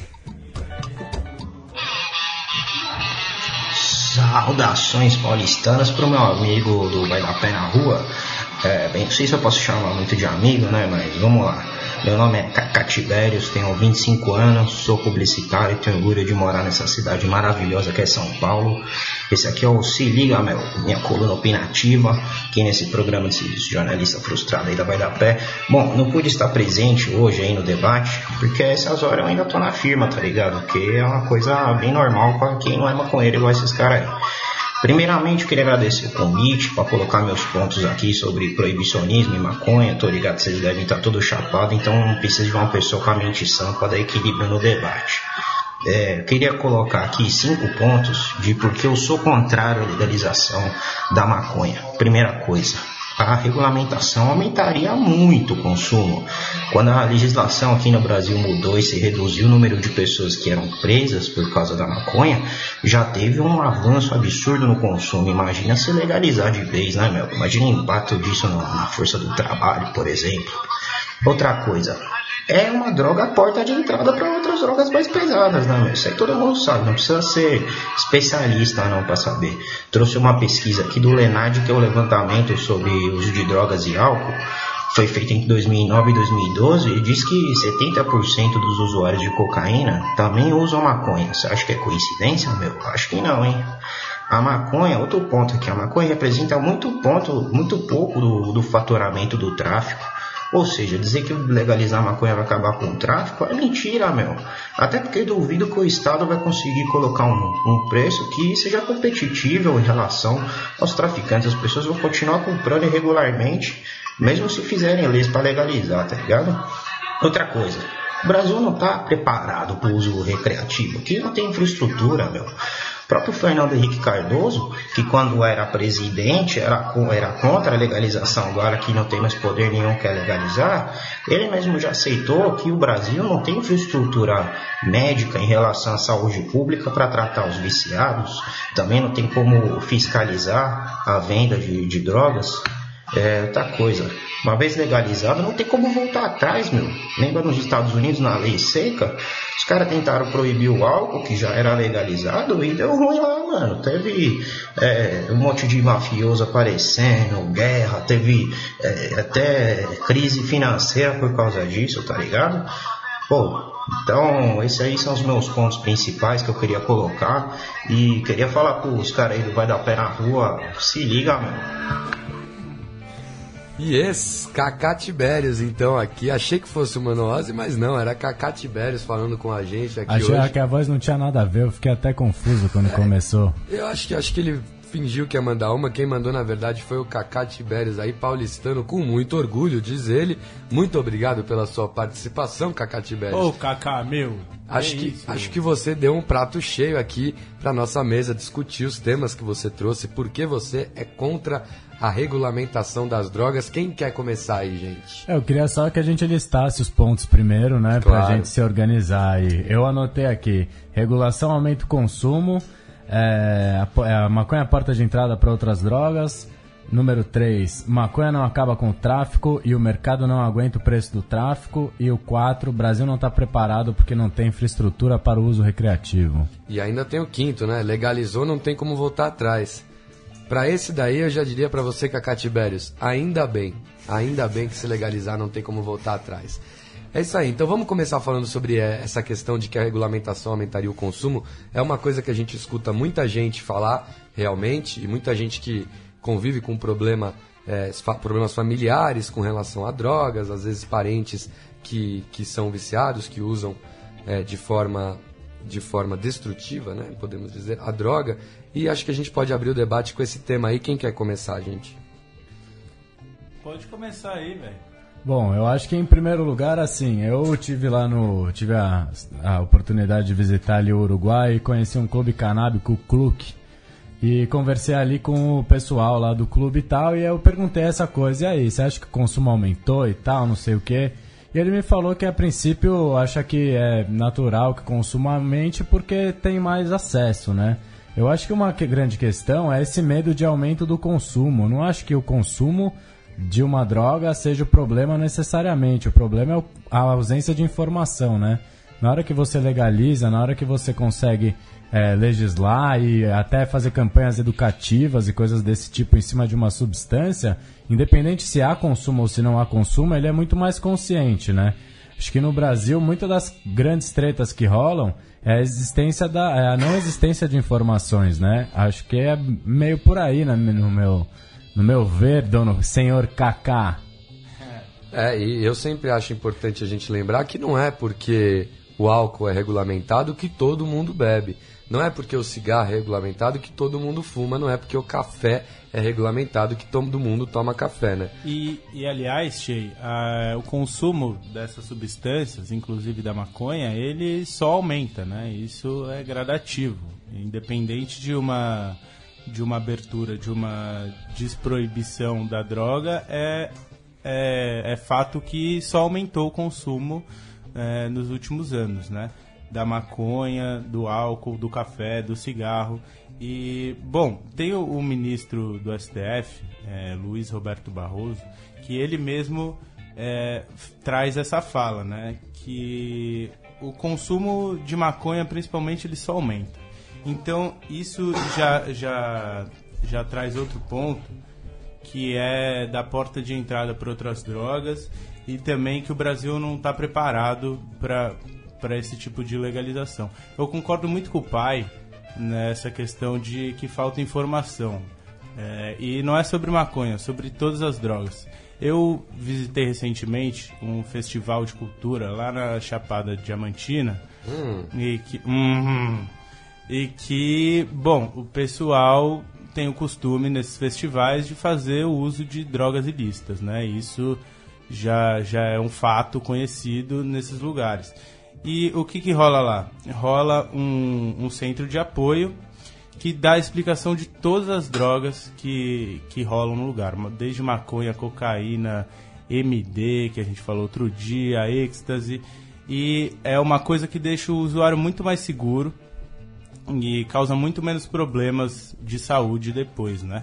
[SPEAKER 9] Saudações paulistanas para o meu amigo do Vai Dar Pé na Rua. É, bem, não sei se eu posso chamar muito de amigo, né? Mas vamos lá. Meu nome é Cacá Tibérios, tenho vinte e cinco anos, sou publicitário e tenho orgulho de morar nessa cidade maravilhosa que é São Paulo. Esse aqui é o Se Liga, meu, minha coluna opinativa, aqui nesse programa de jornalista frustrado aí da Vai Dar Pé. Bom, não pude estar presente hoje aí no debate, porque essas horas eu ainda tô na firma, tá ligado? Que é uma coisa bem normal para quem não é maconheiro igual esses caras aí. Primeiramente, eu queria agradecer o convite para colocar meus pontos aqui sobre proibicionismo e maconha. Tô ligado que vocês devem estar todos chapados, então preciso de uma pessoa com a mente sã para dar equilíbrio no debate. É, eu queria colocar aqui cinco pontos de porque eu sou contrário à legalização da maconha. Primeira coisa, a regulamentação aumentaria muito o consumo. Quando a legislação aqui no Brasil mudou e se reduziu o número de pessoas que eram presas por causa da maconha, já teve um avanço absurdo no consumo. Imagina se legalizar de vez, né, meu? Imagina o impacto disso na força do trabalho, por exemplo. Outra coisa, é uma droga a porta de entrada para outras drogas mais pesadas, né, meu? Isso aí todo mundo sabe, não precisa ser especialista não para saber. Trouxe uma pesquisa aqui do Lenad, que é o levantamento sobre o uso de drogas e álcool. Foi feito entre dois mil e nove e dois mil e doze e diz que setenta por cento dos usuários de cocaína também usam maconha. Você acha que é coincidência, meu? Acho que não, hein? A maconha, outro ponto aqui, a maconha representa muito, ponto, muito pouco do, do faturamento do tráfico. Ou seja, dizer que legalizar a maconha vai acabar com o tráfico é mentira, meu. Até porque duvido que o Estado vai conseguir colocar um, um preço que seja competitivo em relação aos traficantes. As pessoas vão continuar comprando irregularmente, mesmo se fizerem leis para legalizar, tá ligado? Outra coisa, o Brasil não está preparado para o uso recreativo. Aqui não tem infraestrutura, meu. O próprio Fernando Henrique Cardoso, que quando era presidente era, era contra a legalização, agora que não tem mais poder nenhum quer legalizar, ele mesmo já aceitou que o Brasil não tem infraestrutura médica em relação à saúde pública para tratar os viciados, também não tem como fiscalizar a venda de, de drogas. É outra coisa, uma vez legalizado não tem como voltar atrás, meu. Lembra nos Estados Unidos, na lei seca, os caras tentaram proibir o álcool, que já era legalizado, e deu ruim lá, mano. Teve é, um monte de mafioso aparecendo, guerra, teve é, até crise financeira por causa disso, tá ligado? Pô, então esses aí são os meus pontos principais que eu queria colocar. E queria falar pros caras aí do Vai Dar Pé na Rua, se liga, mano.
[SPEAKER 1] Yes, Cacá Tibérios, então, aqui. Achei que fosse o Mano Ozzy, mas não, era Cacá Tibérios falando com a gente aqui.
[SPEAKER 3] Achei
[SPEAKER 1] hoje.
[SPEAKER 3] que a voz não tinha nada a ver, eu fiquei até confuso quando é, começou.
[SPEAKER 1] Eu acho que, acho que ele fingiu que ia mandar uma, quem mandou na verdade foi o Cacá Tibérios aí, paulistano, com muito orgulho, diz ele. Muito obrigado pela sua participação, Cacá Tibérios.
[SPEAKER 2] Ô, Cacá, meu.
[SPEAKER 1] Acho,
[SPEAKER 2] é
[SPEAKER 1] que,
[SPEAKER 2] isso,
[SPEAKER 1] acho que você deu um prato cheio aqui pra nossa mesa, discutir os temas que você trouxe, porque você é contra a regulamentação das drogas. Quem quer começar aí, gente?
[SPEAKER 3] Eu queria só que a gente listasse os pontos primeiro, né?
[SPEAKER 1] Claro.
[SPEAKER 3] Pra gente se organizar aí. Eu anotei aqui, regulação aumenta o consumo, é, a, a maconha é a porta de entrada para outras drogas. Número três, maconha não acaba com o tráfico e o mercado não aguenta o preço do tráfico. E o quatro, o Brasil não está preparado porque não tem infraestrutura para o uso recreativo.
[SPEAKER 1] E ainda tem o quinto, né? Legalizou, não tem como voltar atrás. Para esse daí eu já diria para você, Cacá Tibérios, ainda bem, ainda bem que se legalizar não tem como voltar atrás. É isso aí, então vamos começar falando sobre essa questão de que a regulamentação aumentaria o consumo. É uma coisa que a gente escuta muita gente falar realmente, e muita gente que convive com problema, é, problemas familiares com relação a drogas, às vezes parentes que, que são viciados, que usam é, de forma... de forma destrutiva, né, podemos dizer, a droga, e acho que a gente pode abrir o debate com esse tema aí. Quem quer começar, gente?
[SPEAKER 2] Pode começar aí, velho.
[SPEAKER 3] Bom, eu acho que em primeiro lugar, assim, eu tive lá no... tive a, a oportunidade de visitar ali o Uruguai e conheci um clube canábico, o Cluc, e conversei ali com o pessoal lá do clube e tal, e eu perguntei essa coisa, e aí, você acha que o consumo aumentou e tal, não sei o quê? E ele me falou que a princípio acha que é natural que o consumo aumente porque tem mais acesso, né? Eu acho que uma grande questão é esse medo de aumento do consumo. Não acho que o consumo de uma droga seja o problema necessariamente. O problema é a ausência de informação, né? Na hora que você legaliza, na hora que você consegue é, legislar e até fazer campanhas educativas e coisas desse tipo em cima de uma substância, independente se há consumo ou se não há consumo, ele é muito mais consciente, né? Acho que no Brasil, muitas das grandes tretas que rolam é a existência da, é a não existência de informações, né? Acho que é meio por aí, né, no meu, no meu ver, dono senhor Kaká.
[SPEAKER 1] É, e eu sempre acho importante a gente lembrar que não é porque o álcool é regulamentado que todo mundo bebe. Não é porque o cigarro é regulamentado que todo mundo fuma, não é porque o café é regulamentado que todo mundo toma café, né?
[SPEAKER 2] E, e aliás, Shea, a, o consumo dessas substâncias, inclusive da maconha, ele só aumenta, né? Isso é gradativo, independente de uma, de uma abertura, de uma desproibição da droga, é, é, é fato que só aumentou o consumo é, nos últimos anos, né? Da maconha, do álcool, do café, do cigarro. E, bom, tem o, o ministro do S T F, é, Luiz Roberto Barroso, que ele mesmo é, traz essa fala, né? Que o consumo de maconha, principalmente, ele só aumenta. Então, isso já, já, já traz outro ponto, que é da porta de entrada para outras drogas, e também que o Brasil não está preparado para... para esse tipo de legalização. Eu concordo muito com o pai nessa questão de que falta informação. É, e não é sobre maconha, é sobre todas as drogas. Eu visitei recentemente um festival de cultura lá na Chapada Diamantina hum. e, que, hum, e que, bom, o pessoal tem o costume nesses festivais de fazer o uso de drogas ilícitas, né? Isso já, já é um fato conhecido nesses lugares. E o que, que rola lá? Rola um, um centro de apoio que dá a explicação de todas as drogas que, que rolam no lugar. Desde maconha, cocaína, M D, que a gente falou outro dia, êxtase. E é uma coisa que deixa o usuário muito mais seguro e causa muito menos problemas de saúde depois, né?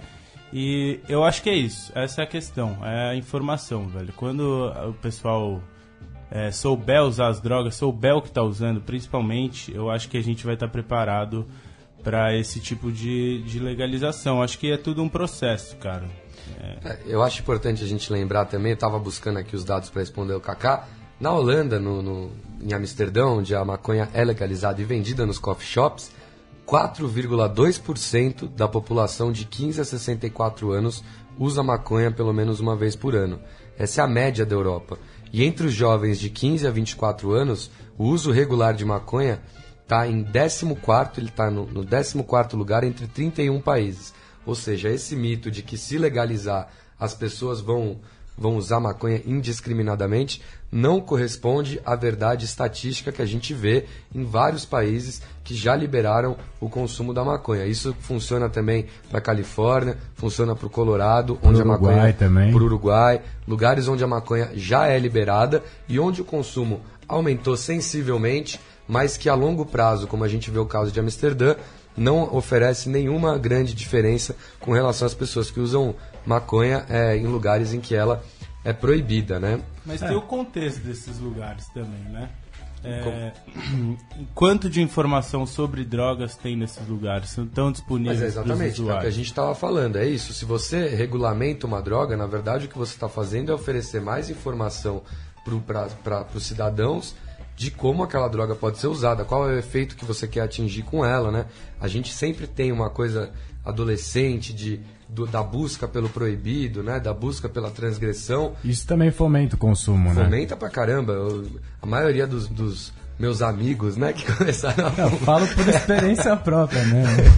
[SPEAKER 2] E eu acho que é isso. Essa é a questão, é a informação, velho. Quando o pessoal... É, souber usar as drogas, souber o que está usando, principalmente, eu acho que a gente vai estar tá preparado para esse tipo de, de legalização. Acho que é tudo um processo, cara. É.
[SPEAKER 1] É, eu acho importante a gente lembrar também, eu estava buscando aqui os dados para responder o Kaká, na Holanda, no, no, em Amsterdã, onde a maconha é legalizada e vendida nos coffee shops, quatro vírgula dois por cento da população de quinze a sessenta e quatro anos usa maconha pelo menos uma vez por ano. Essa é a média da Europa. E entre os jovens de quinze a vinte e quatro anos, o uso regular de maconha está em décimo quarto, ele está no, no décimo quarto lugar entre trinta e um países. Ou seja, esse mito de que se legalizar as pessoas vão, vão usar maconha indiscriminadamente não corresponde à verdade estatística que a gente vê em vários países que já liberaram o consumo da maconha. Isso funciona também para a Califórnia, funciona para o Colorado, onde
[SPEAKER 3] pro
[SPEAKER 1] a maconha
[SPEAKER 3] também.
[SPEAKER 1] Para o Uruguai, lugares onde a maconha já é liberada e onde o consumo aumentou sensivelmente, mas que a longo prazo, como a gente vê o caso de Amsterdã, não oferece nenhuma grande diferença com relação às pessoas que usam maconha é, em lugares em que ela é proibida, né?
[SPEAKER 2] Mas
[SPEAKER 1] é.
[SPEAKER 2] tem o contexto desses lugares também, né? É, quanto de informação sobre drogas tem nesses lugares? São tão disponíveis.
[SPEAKER 1] Mas é exatamente, é o que a gente estava falando, é isso. Se você regulamenta uma droga, na verdade o que você está fazendo é oferecer mais informação para os cidadãos de como aquela droga pode ser usada, qual é o efeito que você quer atingir com ela, né? A gente sempre tem uma coisa adolescente de, do, da busca pelo proibido, né? Da busca pela transgressão.
[SPEAKER 3] Isso também fomenta o consumo,
[SPEAKER 1] fomenta
[SPEAKER 3] né?
[SPEAKER 1] Fomenta pra caramba. Eu, a maioria dos, dos meus amigos, né, que começaram a
[SPEAKER 3] Eu falo por experiência própria, né?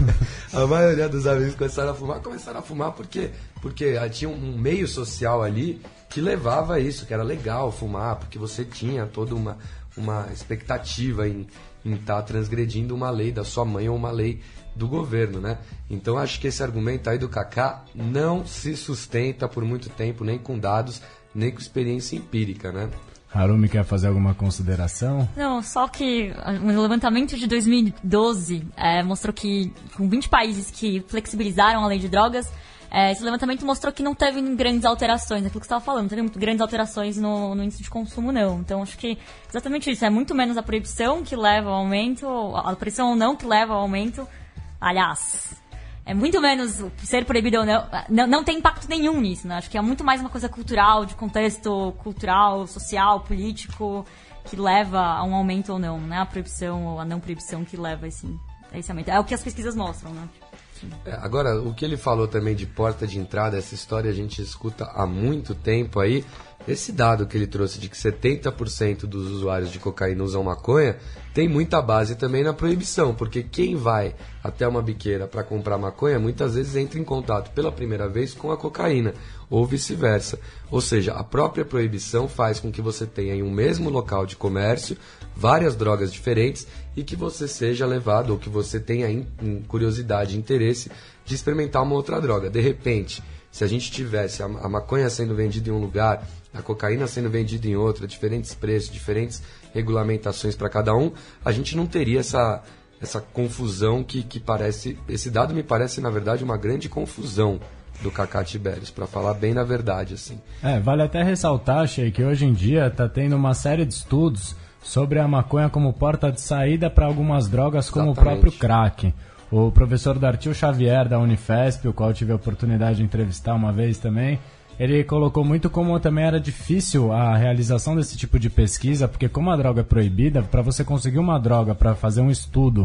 [SPEAKER 1] A maioria dos amigos começaram a fumar, começaram a fumar porque, porque tinha um meio social ali que levava a isso, que era legal fumar, porque você tinha toda uma, uma expectativa em estar transgredindo uma lei da sua mãe ou uma lei do governo, né? Então acho que esse argumento aí do Kaká não se sustenta por muito tempo, nem com dados, nem com experiência empírica, né?
[SPEAKER 3] Harumi quer fazer alguma consideração?
[SPEAKER 5] Não, só que o levantamento de dois mil e doze é, mostrou que com vinte países que flexibilizaram a lei de drogas, é, esse levantamento mostrou que não teve grandes alterações, aquilo que você estava falando, não teve muito grandes alterações no, no índice de consumo, não. Então acho que exatamente isso, é muito menos a proibição que leva ao aumento, a proibição ou não que leva ao aumento, aliás... É muito menos ser proibido ou não, não, não tem impacto nenhum nisso, né? Acho que é muito mais uma coisa cultural, de contexto cultural, social, político, que leva a um aumento ou não, né? A proibição ou a não proibição que leva a esse, a esse aumento. É o que as pesquisas mostram, né?
[SPEAKER 1] É, agora, o que ele falou também de porta de entrada, essa história a gente escuta há muito tempo aí. Esse dado que ele trouxe de que setenta por cento dos usuários de cocaína usam maconha tem muita base também na proibição, porque quem vai até uma biqueira para comprar maconha muitas vezes entra em contato pela primeira vez com a cocaína, ou vice-versa. Ou seja, a própria proibição faz com que você tenha em um mesmo local de comércio várias drogas diferentes e que você seja levado, ou que você tenha in, in, curiosidade e interesse de experimentar uma outra droga. De repente, se a gente tivesse a, a maconha sendo vendida em um lugar, a cocaína sendo vendida em outro, diferentes preços, diferentes regulamentações para cada um, a gente não teria essa, essa confusão que, que parece... Esse dado me parece, na verdade, uma grande confusão do Kaká Tibérios, para falar bem na verdade, assim.
[SPEAKER 3] É, vale até ressaltar, Shei, que hoje em dia está tendo uma série de estudos sobre a maconha como porta de saída para algumas drogas, como Exatamente. O próprio crack. O professor Dartil Xavier, da Unifesp, o qual eu tive a oportunidade de entrevistar uma vez também, ele colocou muito como também era difícil a realização desse tipo de pesquisa, porque como a droga é proibida, para você conseguir uma droga para fazer um estudo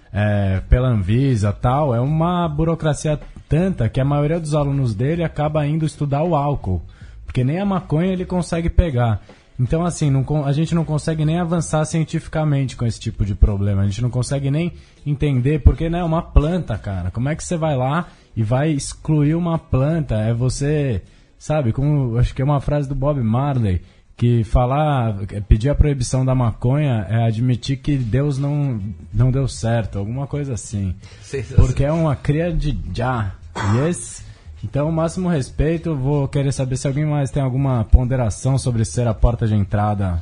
[SPEAKER 3] é, pela Anvisa tal, é uma burocracia tanta que a maioria dos alunos dele acaba indo estudar o álcool, porque nem a maconha ele consegue pegar. Então, assim, não, a gente não consegue nem avançar cientificamente com esse tipo de problema. A gente não consegue nem entender, porque não é uma planta, cara. Como é que você vai lá e vai excluir uma planta? É você, sabe, como acho que é uma frase do Bob Marley, que falar, pedir a proibição da maconha é admitir que Deus não, não deu certo, alguma coisa assim. Porque é uma cria de já. Yes. Então, o máximo respeito, vou querer saber se alguém mais tem alguma ponderação sobre ser a porta de entrada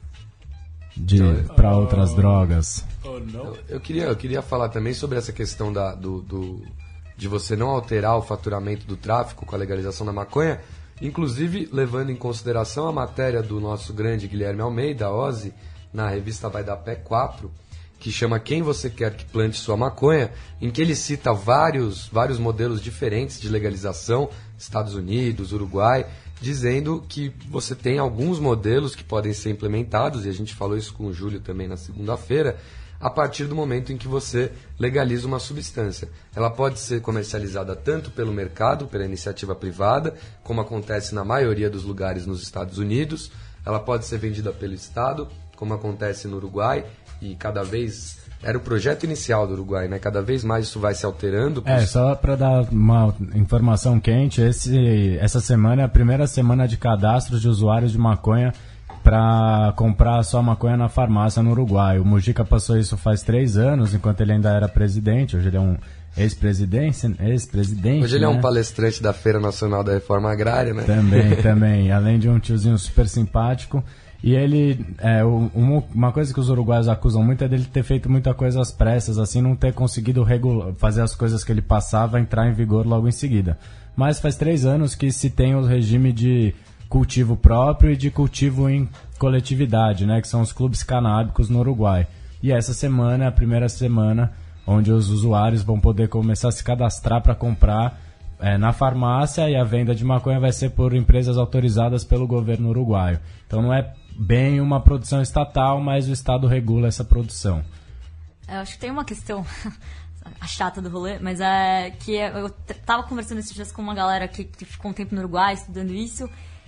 [SPEAKER 3] para outras drogas.
[SPEAKER 1] Eu, eu, queria, eu queria falar também sobre essa questão da, do, do, de você não alterar o faturamento do tráfico com a legalização da maconha, inclusive levando em consideração a matéria do nosso grande Guilherme Almeida, Ozzy, na revista Vai da Pé quatro, que chama Quem Você Quer Que Plante Sua Maconha, em que ele cita vários, vários modelos diferentes de legalização, Estados Unidos, Uruguai, dizendo que você tem alguns modelos que podem ser implementados, e a gente falou isso com o Júlio também na segunda-feira, a partir do momento em que você legaliza uma substância. Ela pode ser comercializada tanto pelo mercado, pela iniciativa privada, como acontece na maioria dos lugares nos Estados Unidos, ela pode ser vendida pelo Estado, como acontece no Uruguai, e cada vez... Era o projeto inicial do Uruguai, né? Cada vez mais isso vai se alterando.
[SPEAKER 3] É, só para dar uma informação quente, esse, essa semana é a primeira semana de cadastro de usuários de maconha para comprar só maconha na farmácia no Uruguai. O Mujica passou isso faz três anos, enquanto ele ainda era presidente. Hoje ele é um ex-presidente, ex-presidente,
[SPEAKER 1] Hoje ele
[SPEAKER 3] né?
[SPEAKER 1] é um palestrante da Feira Nacional da Reforma Agrária, né?
[SPEAKER 3] Também, também. Além de um tiozinho super simpático. E ele, é, uma coisa que os uruguaios acusam muito é dele ter feito muita coisa às pressas, assim, não ter conseguido regular, fazer as coisas que ele passava entrar em vigor logo em seguida. Mas faz três anos que se tem o regime de cultivo próprio e de cultivo em coletividade, né, que são os clubes canábicos no Uruguai. E essa semana é a primeira semana onde os usuários vão poder começar a se cadastrar para comprar é, na farmácia, e a venda de maconha vai ser por empresas autorizadas pelo governo uruguaio. Então não é bem uma produção estatal, mas o Estado regula essa produção.
[SPEAKER 5] Eu acho que tem uma questão a chata do rolê, mas é que eu tava conversando esses dias com uma galera que, que ficou um tempo no Uruguai estudando isso,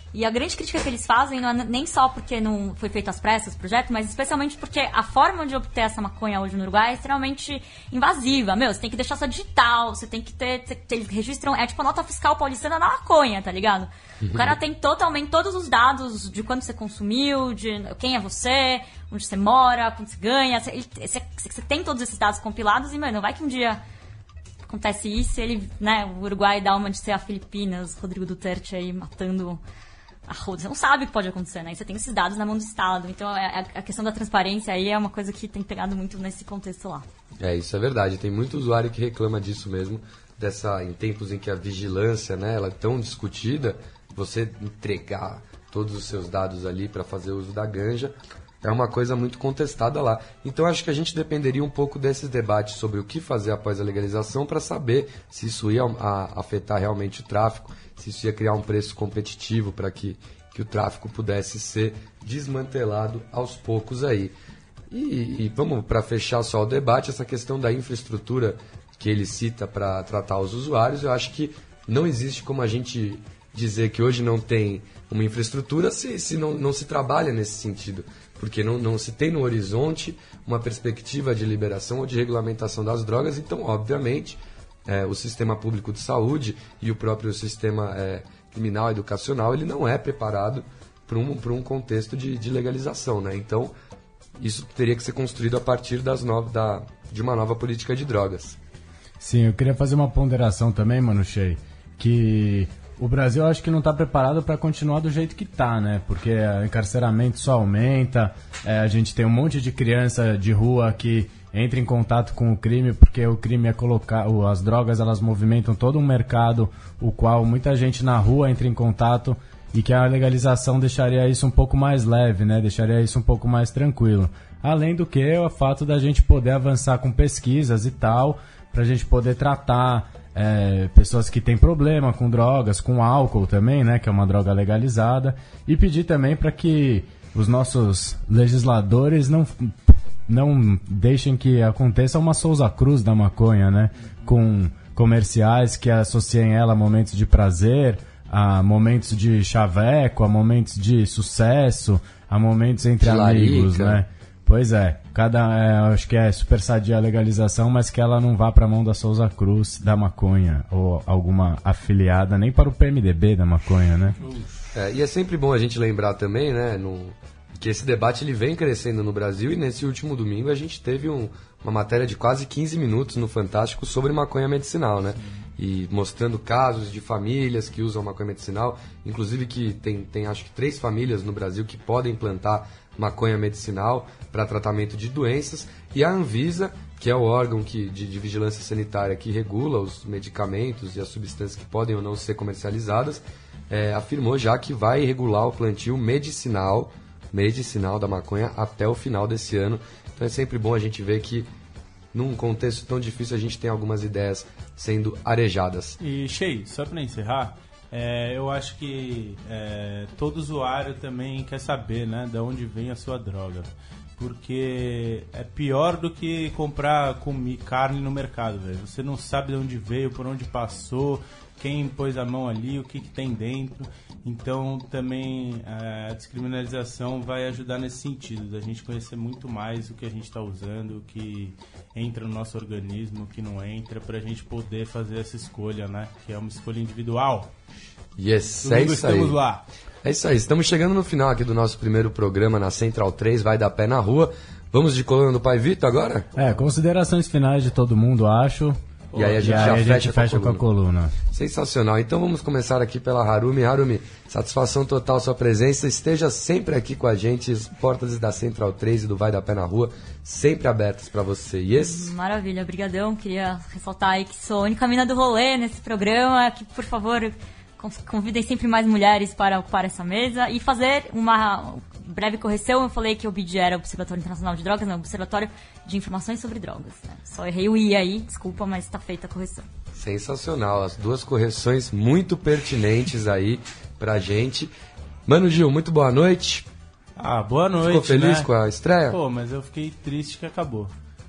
[SPEAKER 5] E a grande crítica que eles fazem não é nem só porque não foi feito às pressas o projeto, mas especialmente porque a forma de obter essa maconha hoje no Uruguai é extremamente invasiva. Meu, você tem que deixar sua digital, você tem que ter... Eles registram... É tipo a nota fiscal paulistana na maconha, tá ligado? O cara tem totalmente todos os dados de quando você consumiu, de quem é você, onde você mora, quanto você ganha. Você, ele, você, você tem todos esses dados compilados e, mano, vai que um dia... acontece isso, ele, né, o Uruguai dá uma de ser a Filipinas, Rodrigo Duterte aí matando a roda. Você não sabe o que pode acontecer, né? Você tem esses dados na mão do Estado. Então, a, a questão da transparência aí é uma coisa que tem pegado muito nesse contexto lá.
[SPEAKER 1] É, isso é verdade. Tem muito usuário que reclama disso mesmo, dessa, em tempos em que a vigilância, né, ela é tão discutida, você entregar todos os seus dados ali para fazer uso da ganja, é uma coisa muito contestada lá. Então acho que a gente dependeria um pouco desses debates sobre o que fazer após a legalização para saber se isso ia a, afetar realmente o tráfico, se isso ia criar um preço competitivo para que, que o tráfico pudesse ser desmantelado aos poucos aí. E, e vamos, para fechar só o debate, essa questão da infraestrutura que ele cita para tratar os usuários, eu acho que não existe como a gente dizer que hoje não tem uma infraestrutura se, se não, não se trabalha nesse sentido. Porque não, não se tem no horizonte uma perspectiva de liberação ou de regulamentação das drogas, então, obviamente, é, o sistema público de saúde e o próprio sistema é, criminal educacional, ele não é preparado para um, para um contexto de, de legalização, né? Então, isso teria que ser construído a partir das no, da, de uma nova política de drogas.
[SPEAKER 3] Sim, eu queria fazer uma ponderação também, Mano Shea, que... o Brasil acho que não está preparado para continuar do jeito que está, né? Porque o encarceramento só aumenta, é, a gente tem um monte de criança de rua que entra em contato com o crime, porque o crime é colocar... as drogas, elas movimentam todo um mercado, o qual muita gente na rua entra em contato, e que a legalização deixaria isso um pouco mais leve, né? Deixaria isso um pouco mais tranquilo. Além do que o fato da gente poder avançar com pesquisas e tal, para a gente poder tratar... É, pessoas que têm problema com drogas, com álcool também, né, que é uma droga legalizada, e pedir também para que os nossos legisladores não, não deixem que aconteça uma Souza Cruz da maconha, né, com comerciais que associem ela a momentos de prazer, a momentos de chaveco, a momentos de sucesso, a momentos entre amigos, né? Pois é, cada, é, acho que é super sadia a legalização, mas que ela não vá para a mão da Souza Cruz da maconha, ou alguma afiliada, nem para o P M D B da maconha, né?
[SPEAKER 1] É, e é sempre bom a gente lembrar também, né, no, que esse debate ele vem crescendo no Brasil, e nesse último domingo a gente teve um, uma matéria de quase quinze minutos no Fantástico sobre maconha medicinal, né? E mostrando casos de famílias que usam maconha medicinal, inclusive que tem, tem acho que três famílias no Brasil que podem plantar maconha medicinal para tratamento de doenças, e a Anvisa, que é o órgão que, de, de vigilância sanitária que regula os medicamentos e as substâncias que podem ou não ser comercializadas, é, afirmou já que vai regular o plantio medicinal, medicinal da maconha até o final desse ano. Então é sempre bom a gente ver que num contexto tão difícil a gente tem algumas ideias sendo arejadas.
[SPEAKER 2] E, Shea, só para encerrar, É, eu acho que é, todo usuário também quer saber, né, de onde vem a sua droga. Porque é pior do que comprar comi- carne no mercado, velho. Você não sabe de onde veio, por onde passou, quem pôs a mão ali, o que, que tem dentro. Então também a descriminalização vai ajudar nesse sentido, da gente conhecer muito mais o que a gente está usando, o que entra no nosso organismo, o que não entra, para a gente poder fazer essa escolha, né? Que é uma escolha individual.
[SPEAKER 1] Yes,
[SPEAKER 2] Domingo
[SPEAKER 1] é isso aí.
[SPEAKER 2] estamos lá.
[SPEAKER 1] É isso aí, estamos chegando no final aqui do nosso primeiro programa na Central três, Vai Dar Pé na Rua. Vamos de Coluna do Pai Vitor agora?
[SPEAKER 3] É, considerações finais de todo mundo, acho.
[SPEAKER 1] E aí a gente
[SPEAKER 3] e
[SPEAKER 1] já
[SPEAKER 3] aí a
[SPEAKER 1] fecha,
[SPEAKER 3] gente fecha
[SPEAKER 1] com, a
[SPEAKER 3] com a coluna.
[SPEAKER 1] Sensacional. Então vamos começar aqui pela Harumi. Harumi, satisfação total sua presença. Esteja sempre aqui com a gente. As portas da Central três e do Vai Dar Pé na Rua sempre abertas para você. Yes?
[SPEAKER 5] Maravilha, brigadão. Queria ressaltar aí que sou a única mina do rolê nesse programa. Que, por favor, convidem sempre mais mulheres para ocupar essa mesa. E fazer uma breve correção. Eu falei que o B I D era o Observatório Internacional de Drogas, não, Observatório de Informações sobre Drogas. Né? Só errei o I aí, desculpa, mas está feita a correção.
[SPEAKER 1] Sensacional, as duas correções muito pertinentes aí pra gente. Mano Gil, muito boa noite.
[SPEAKER 2] Ah, boa noite.
[SPEAKER 1] Ficou feliz,
[SPEAKER 2] né?
[SPEAKER 1] Com a estreia?
[SPEAKER 2] Pô, mas eu fiquei triste que acabou.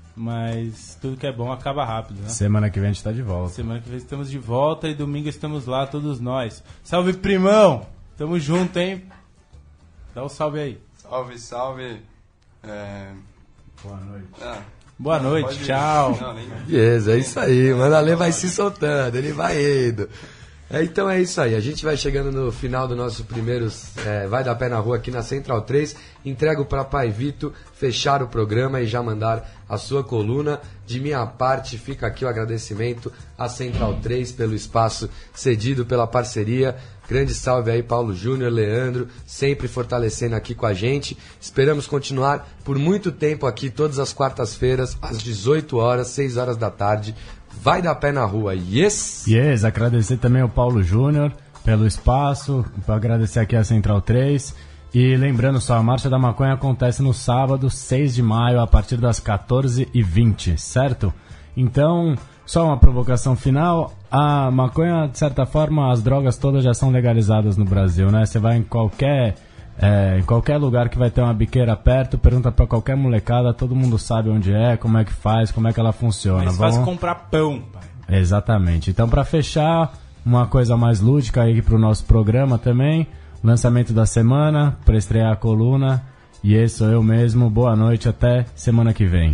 [SPEAKER 2] Mas tudo que é bom acaba rápido, né?
[SPEAKER 3] Semana que vem a gente tá de volta.
[SPEAKER 2] Semana que vem estamos de volta e domingo estamos lá, todos nós. Salve, primão! Tamo junto, hein? Dá um salve aí.
[SPEAKER 4] Salve, salve. É...
[SPEAKER 3] Boa noite.
[SPEAKER 4] Ah,
[SPEAKER 2] Boa
[SPEAKER 4] não,
[SPEAKER 2] noite,
[SPEAKER 4] pode-
[SPEAKER 2] tchau.
[SPEAKER 4] Não, nem-
[SPEAKER 1] Yes, é isso aí, mano. Ale vai se soltando, ele vai indo. É, então é isso aí, a gente vai chegando no final do nosso primeiro é, Vai da Pé na Rua aqui na Central três. Entrego para Pai Vito fechar o programa e já mandar a sua coluna. De minha parte, fica aqui o agradecimento à Central três pelo espaço cedido, pela parceria. Grande salve aí, Paulo Júnior, Leandro, sempre fortalecendo aqui com a gente. Esperamos continuar por muito tempo aqui, todas as quartas-feiras, às dezoito horas, seis horas da tarde. Vai da Pé na Rua, yes!
[SPEAKER 3] Yes, agradecer também ao Paulo Júnior pelo espaço, agradecer aqui a Central três. E lembrando só, a Marcha da Maconha acontece no sábado, seis de maio, a partir das quatorze e vinte, certo? Então, só uma provocação final, a maconha, de certa forma, as drogas todas já são legalizadas no Brasil, né? Você vai em qualquer... É, em qualquer lugar que vai ter uma biqueira perto, pergunta pra qualquer molecada, todo mundo sabe onde é, como é que faz, como é que ela funciona.
[SPEAKER 2] Mais fácil comprar pão, pai.
[SPEAKER 3] Exatamente. Então, pra fechar, uma coisa mais lúdica aí pro nosso programa também, lançamento da semana, pra estrear a coluna, e esse sou eu mesmo. Boa noite, até semana que vem.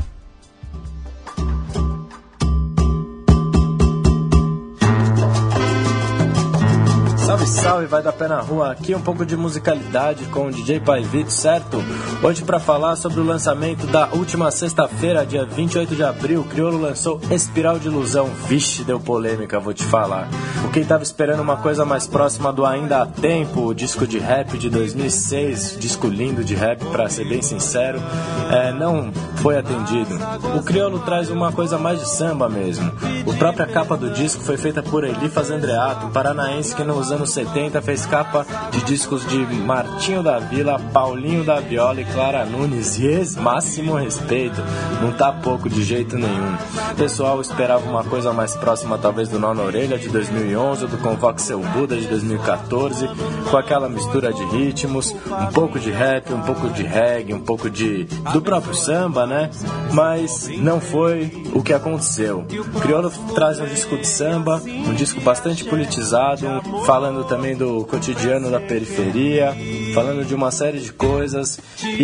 [SPEAKER 10] Salve, salve, vai da pé na rua. Aqui um pouco de musicalidade com o D J Pai Vito, certo? Hoje para falar sobre o lançamento da última sexta-feira, dia vinte e oito de abril, o Criolo lançou Espiral de Ilusão. Vixe, deu polêmica, vou te falar. O quem tava esperando uma coisa mais próxima do Ainda Há Tempo, o disco de rap de dois mil e seis, disco lindo de rap, pra ser bem sincero, é, não foi atendido. O Criolo traz uma coisa mais de samba mesmo. A própria capa do disco foi feita por Elifas Andreato, um paranaense que nos anos setenta fez capa de discos de Martinho da Vila, Paulinho da Viola e Clara Nunes. Yes, máximo respeito, não tá pouco de jeito nenhum. O pessoal esperava uma coisa mais próxima talvez do Nó na Orelha de dois mil e onze ou do Convoque Seu Buda de dois mil e quatorze, com aquela mistura de ritmos, um pouco de rap, um pouco de reggae, um pouco de do próprio samba, né? Mas não foi o que aconteceu. O Criolo traz um disco de samba, um disco bastante politizado, falando também do cotidiano da periferia, falando de uma série de coisas,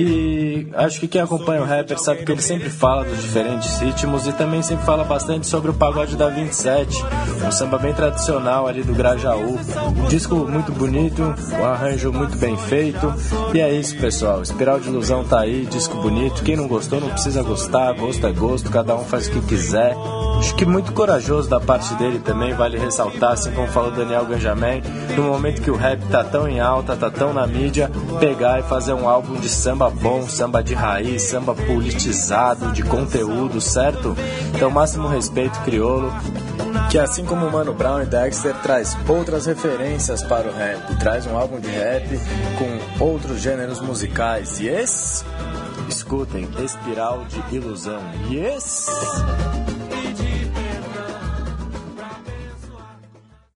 [SPEAKER 10] e acho que quem acompanha o rapper sabe que ele sempre fala dos diferentes ritmos e também sempre fala bastante sobre o pagode da vinte e sete, um samba bem tradicional ali do Grajaú. Um disco muito bonito, um arranjo muito bem feito, e é isso, pessoal. Espiral de Ilusão tá aí, disco bonito. Quem não gostou não precisa gostar, gosto é gosto, cada um faz o que quiser. Acho que muito corajoso da parte dele também, vale ressaltar, assim como falou Daniel Ganjamin, no momento que o rap tá tão em alta, tá tão na mídia, pegar e fazer um álbum de samba bom, samba de raiz, samba politizado, de conteúdo, certo? Então, máximo respeito, Criolo, que assim como o Mano Brown e Dexter traz outras referências para o rap, traz um álbum de rap com outros gêneros musicais. Yes! Escutem, Espiral de Ilusão. Yes!